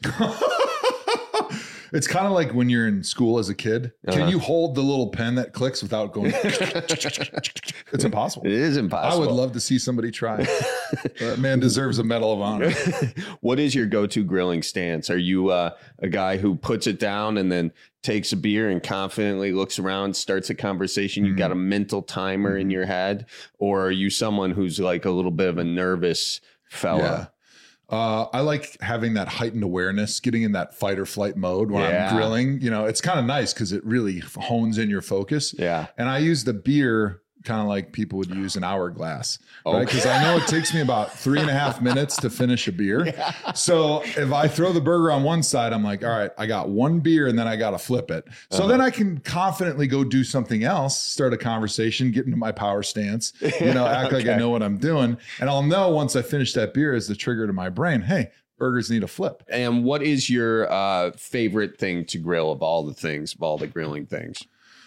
It's kind of like when you're in school as a kid. Can you hold the little pen that clicks without going? It's impossible. It is impossible. I would love to see somebody try. That man deserves a Medal of Honor. What is your go-to grilling stance? Are you a guy who puts it down and then takes a beer and confidently looks around, starts a conversation? You got a mental timer in your head? Or are you someone who's like a little bit of a nervous fella? Yeah. I like having that heightened awareness, getting in that fight or flight mode when I'm grilling. You know, it's kind of nice because it really hones in your focus. Yeah. And I use the beer kind of like people would use an hourglass, right? Because I know it takes me about 3.5 minutes to finish a beer. Yeah. So if I throw the burger on one side, I'm like, all right, I got one beer and then I got to flip it. So then I can confidently go do something else, start a conversation, get into my power stance, you know, act like I know what I'm doing. And I'll know once I finish that beer as the trigger to my brain, hey, burgers need a flip. And what is your favorite thing to grill of all the grilling things?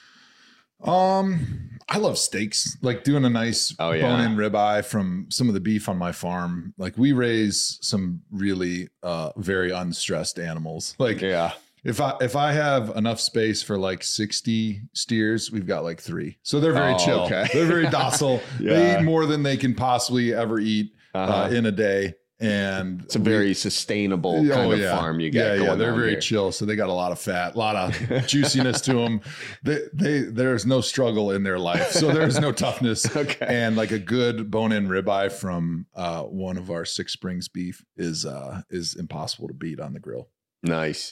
I love steaks, like doing a nice bone-in ribeye from some of the beef on my farm. Like we raise some really very unstressed animals. Like if I have enough space for like 60 steers, we've got like 3. So they're very chill. Okay. They're very docile. They eat more than they can possibly ever eat in a day. And it's a very sustainable kind of farm you got going they're very here. chill, so they got a lot of fat, a lot of juiciness to them. There's no struggle in their life, so there's no toughness. And like a good bone-in ribeye from one of our Six Springs beef is impossible to beat on the grill. Nice.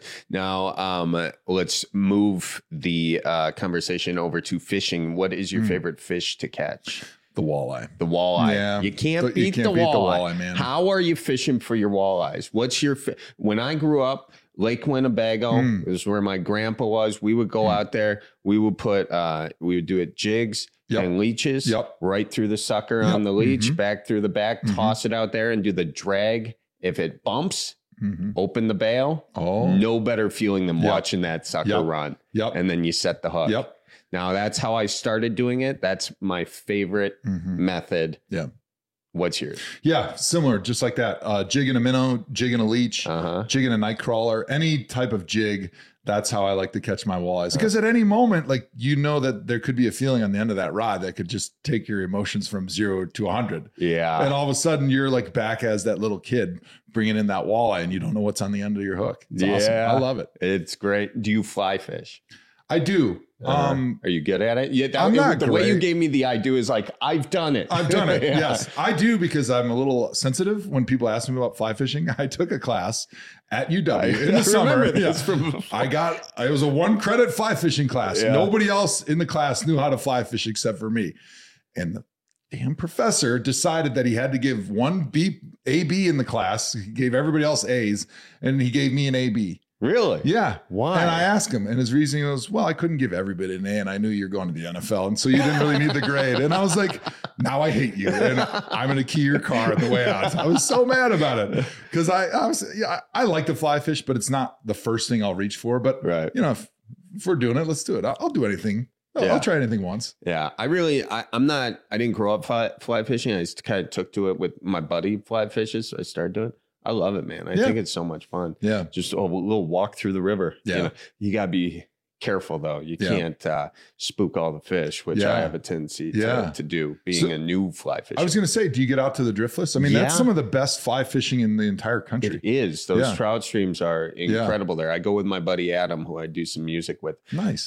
Now, let's move the conversation over to fishing. What is your favorite fish to catch? The walleye. Yeah. You can't beat the walleye, man. How are you fishing for your walleyes? What's your when I grew up, Lake Winnebago is where my grandpa was. We would go out there. We would put we would do it jigs and leeches right through the sucker on the leech, back through the back, toss it out there and do the drag. If it bumps, open the bail. No better feeling than watching that sucker run. And then you set the hook. Now that's how I started doing it. That's my favorite method. Yeah. What's yours? Yeah, similar, just like that. Jigging a minnow, jigging a leech, jigging a night crawler, any type of jig. That's how I like to catch my walleyes. Because at any moment, like, you know that there could be a feeling on the end of that rod that could just take your emotions from 0 to 100. Yeah. And all of a sudden you're like back as that little kid bringing in that walleye and you don't know what's on the end of your hook. It's awesome. I love it. It's great. Do you fly fish? I do. Are you good at it? Yeah, I'm not the way you gave me the idea is like, I've done it. Yes, I do, because I'm a little sensitive when people ask me about fly fishing. I took a class at UW in the summer. It was a 1-credit fly fishing class. Yeah. Nobody else in the class knew how to fly fish except for me. And the damn professor decided that he had to give one AB in the class. He gave everybody else A's, and he gave me an AB. Really? Yeah. Why? And I asked him, and his reasoning was, well, I couldn't give everybody an A, and I knew you're going to the NFL, and so you didn't really need the grade. And I was like, now I hate you, and I'm going to key your car on the way out. I was so mad about it, because I like to fly fish, but it's not the first thing I'll reach for. But you know, if we're doing it, let's do it. I'll do anything. I'll try anything once. Yeah. I didn't grow up fly fishing. I just kind of took to it with my buddy fly fishes. So I started doing it. I love it, man. I think it's so much fun. Yeah. Just a little walk through the river. Yeah. You got to be careful, though. You can't spook all the fish, which I have a tendency to do, being a new fly fisher. I was going to say, do you get out to the driftless? I mean, that's some of the best fly fishing in the entire country. It is. Those trout streams are incredible there. I go with my buddy Adam, who I do some music with. Nice. But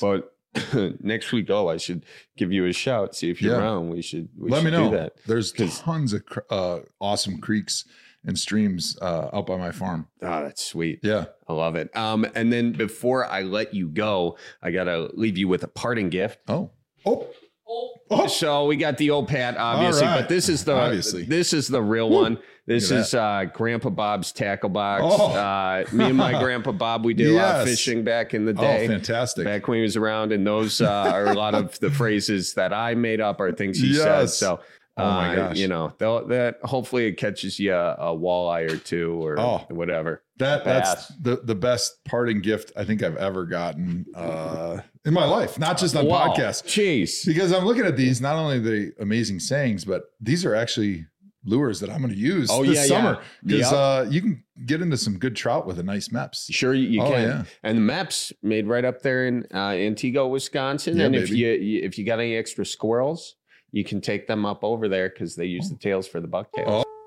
next week, I should give you a shout. See if you're around. We should let me know. Do that. There's tons of awesome creeks and streams out by my farm. Oh, that's sweet. Yeah. I love it. And then before I let you go, I got to leave you with a parting gift. Oh. So we got the old Pat, obviously, but this is the real one. This is Grandpa Bob's tackle box. Me and my Grandpa Bob, we did a lot of fishing back in the day. Oh, fantastic. Back when he was around, and those are a lot of the phrases that I made up are things he said. So oh my gosh. That hopefully it catches you a walleye or two or whatever. That's the best parting gift I think I've ever gotten in my life, not just on podcasts. Jeez. Because I'm looking at these, not only the amazing sayings, but these are actually lures that I'm going to use this summer. Because you can get into some good trout with a nice MEPS. Sure, you can. Yeah. And the MEPS made right up there in Antigo, Wisconsin. Yeah, and if you got any extra squirrels, you can take them up over there because they use the tails for the bucktails.